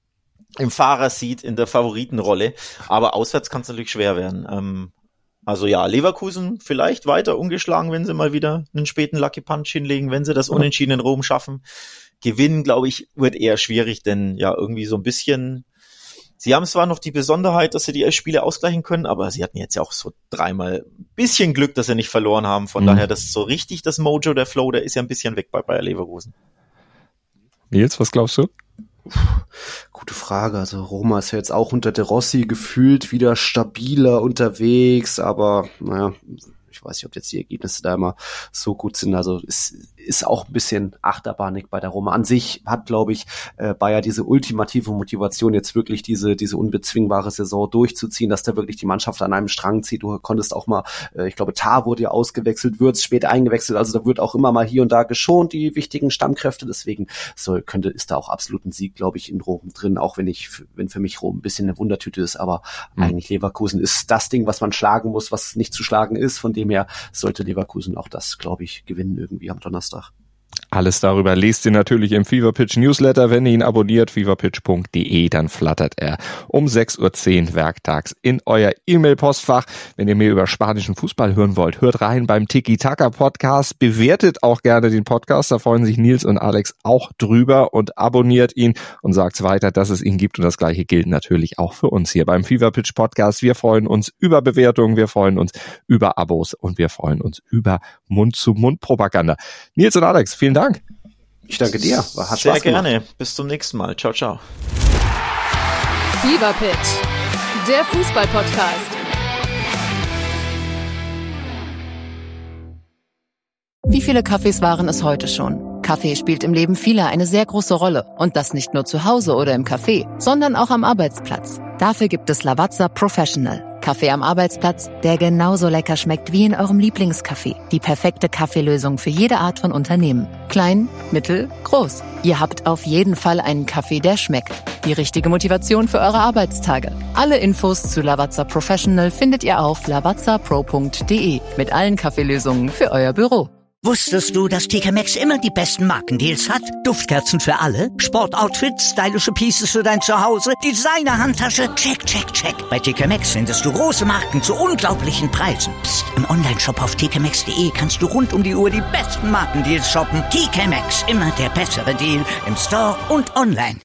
im Fahrerseat, in der Favoritenrolle, aber auswärts kann es natürlich schwer werden. Ähm, Also ja, Leverkusen vielleicht weiter ungeschlagen, wenn sie mal wieder einen späten Lucky Punch hinlegen, wenn sie das Unentschieden in Rom schaffen. Gewinnen, glaube ich, wird eher schwierig, denn ja, irgendwie so ein bisschen, sie haben zwar noch die Besonderheit, dass sie die Spiele ausgleichen können, aber sie hatten jetzt ja auch so dreimal ein bisschen Glück, dass sie nicht verloren haben. Von mhm. daher, das ist so richtig das Mojo, der Flow, der ist ja ein bisschen weg bei Bayer Leverkusen. Nils, was glaubst du? Gute Frage. Also Roma ist ja jetzt auch unter De Rossi gefühlt wieder stabiler unterwegs, aber naja, ich weiß nicht, ob jetzt die Ergebnisse da immer so gut sind. Also es ist auch ein bisschen achterbahnig bei der Roma. An sich hat, glaube ich, äh, Bayer diese ultimative Motivation, jetzt wirklich diese diese unbezwingbare Saison durchzuziehen, dass da wirklich die Mannschaft an einem Strang zieht. Du konntest auch mal, äh, ich glaube, Tah wurde ja ausgewechselt, Würz spät eingewechselt, also da wird auch immer mal hier und da geschont, die wichtigen Stammkräfte. Deswegen soll, könnte, ist da auch absolut ein Sieg, glaube ich, in Rom drin, auch wenn ich, wenn für mich Rom ein bisschen eine Wundertüte ist, aber mhm. eigentlich Leverkusen ist das Ding, was man schlagen muss, was nicht zu schlagen ist. Von dem her sollte Leverkusen auch das, glaube ich, gewinnen irgendwie am Donnerstag. Alles darüber lest ihr natürlich im Feverpitch Newsletter. Wenn ihr ihn abonniert, feverpitch punkt de, dann flattert er um sechs Uhr zehn werktags in euer E-Mail-Postfach. Wenn ihr mehr über spanischen Fußball hören wollt, hört rein beim Tiki-Taka-Podcast. Bewertet auch gerne den Podcast, da freuen sich Nils und Alex auch drüber, und abonniert ihn und sagt weiter, dass es ihn gibt. Und das Gleiche gilt natürlich auch für uns hier beim Feverpitch Podcast. Wir freuen uns über Bewertungen, wir freuen uns über Abos und wir freuen uns über Mund-zu-Mund-Propaganda. Nils und Alex, vielen Dank. Ich danke dir. Hat Sehr Spaß gemacht. gerne. Bis zum nächsten Mal. Ciao, ciao. Fever Pitch, der Fußball-Podcast. Wie viele Kaffees waren es heute schon? Kaffee spielt im Leben vieler eine sehr große Rolle. Und das nicht nur zu Hause oder im Café, sondern auch am Arbeitsplatz. Dafür gibt es Lavazza Professional. Kaffee am Arbeitsplatz, der genauso lecker schmeckt wie in eurem Lieblingscafé. Die perfekte Kaffeelösung für jede Art von Unternehmen. Klein, mittel, groß. Ihr habt auf jeden Fall einen Kaffee, der schmeckt. Die richtige Motivation für eure Arbeitstage. Alle Infos zu Lavazza Professional findet ihr auf lavazza pro punkt de mit allen Kaffeelösungen für euer Büro. Wusstest du, dass T K Maxx immer die besten Markendeals hat? Duftkerzen für alle, Sportoutfits, stylische Pieces für dein Zuhause, Designer-Handtasche, check, check, check. Bei T K Maxx findest du große Marken zu unglaublichen Preisen. Psst. im Onlineshop auf t k maxx punkt de kannst du rund um die Uhr die besten Markendeals shoppen. T K Maxx, immer der bessere Deal im Store und online.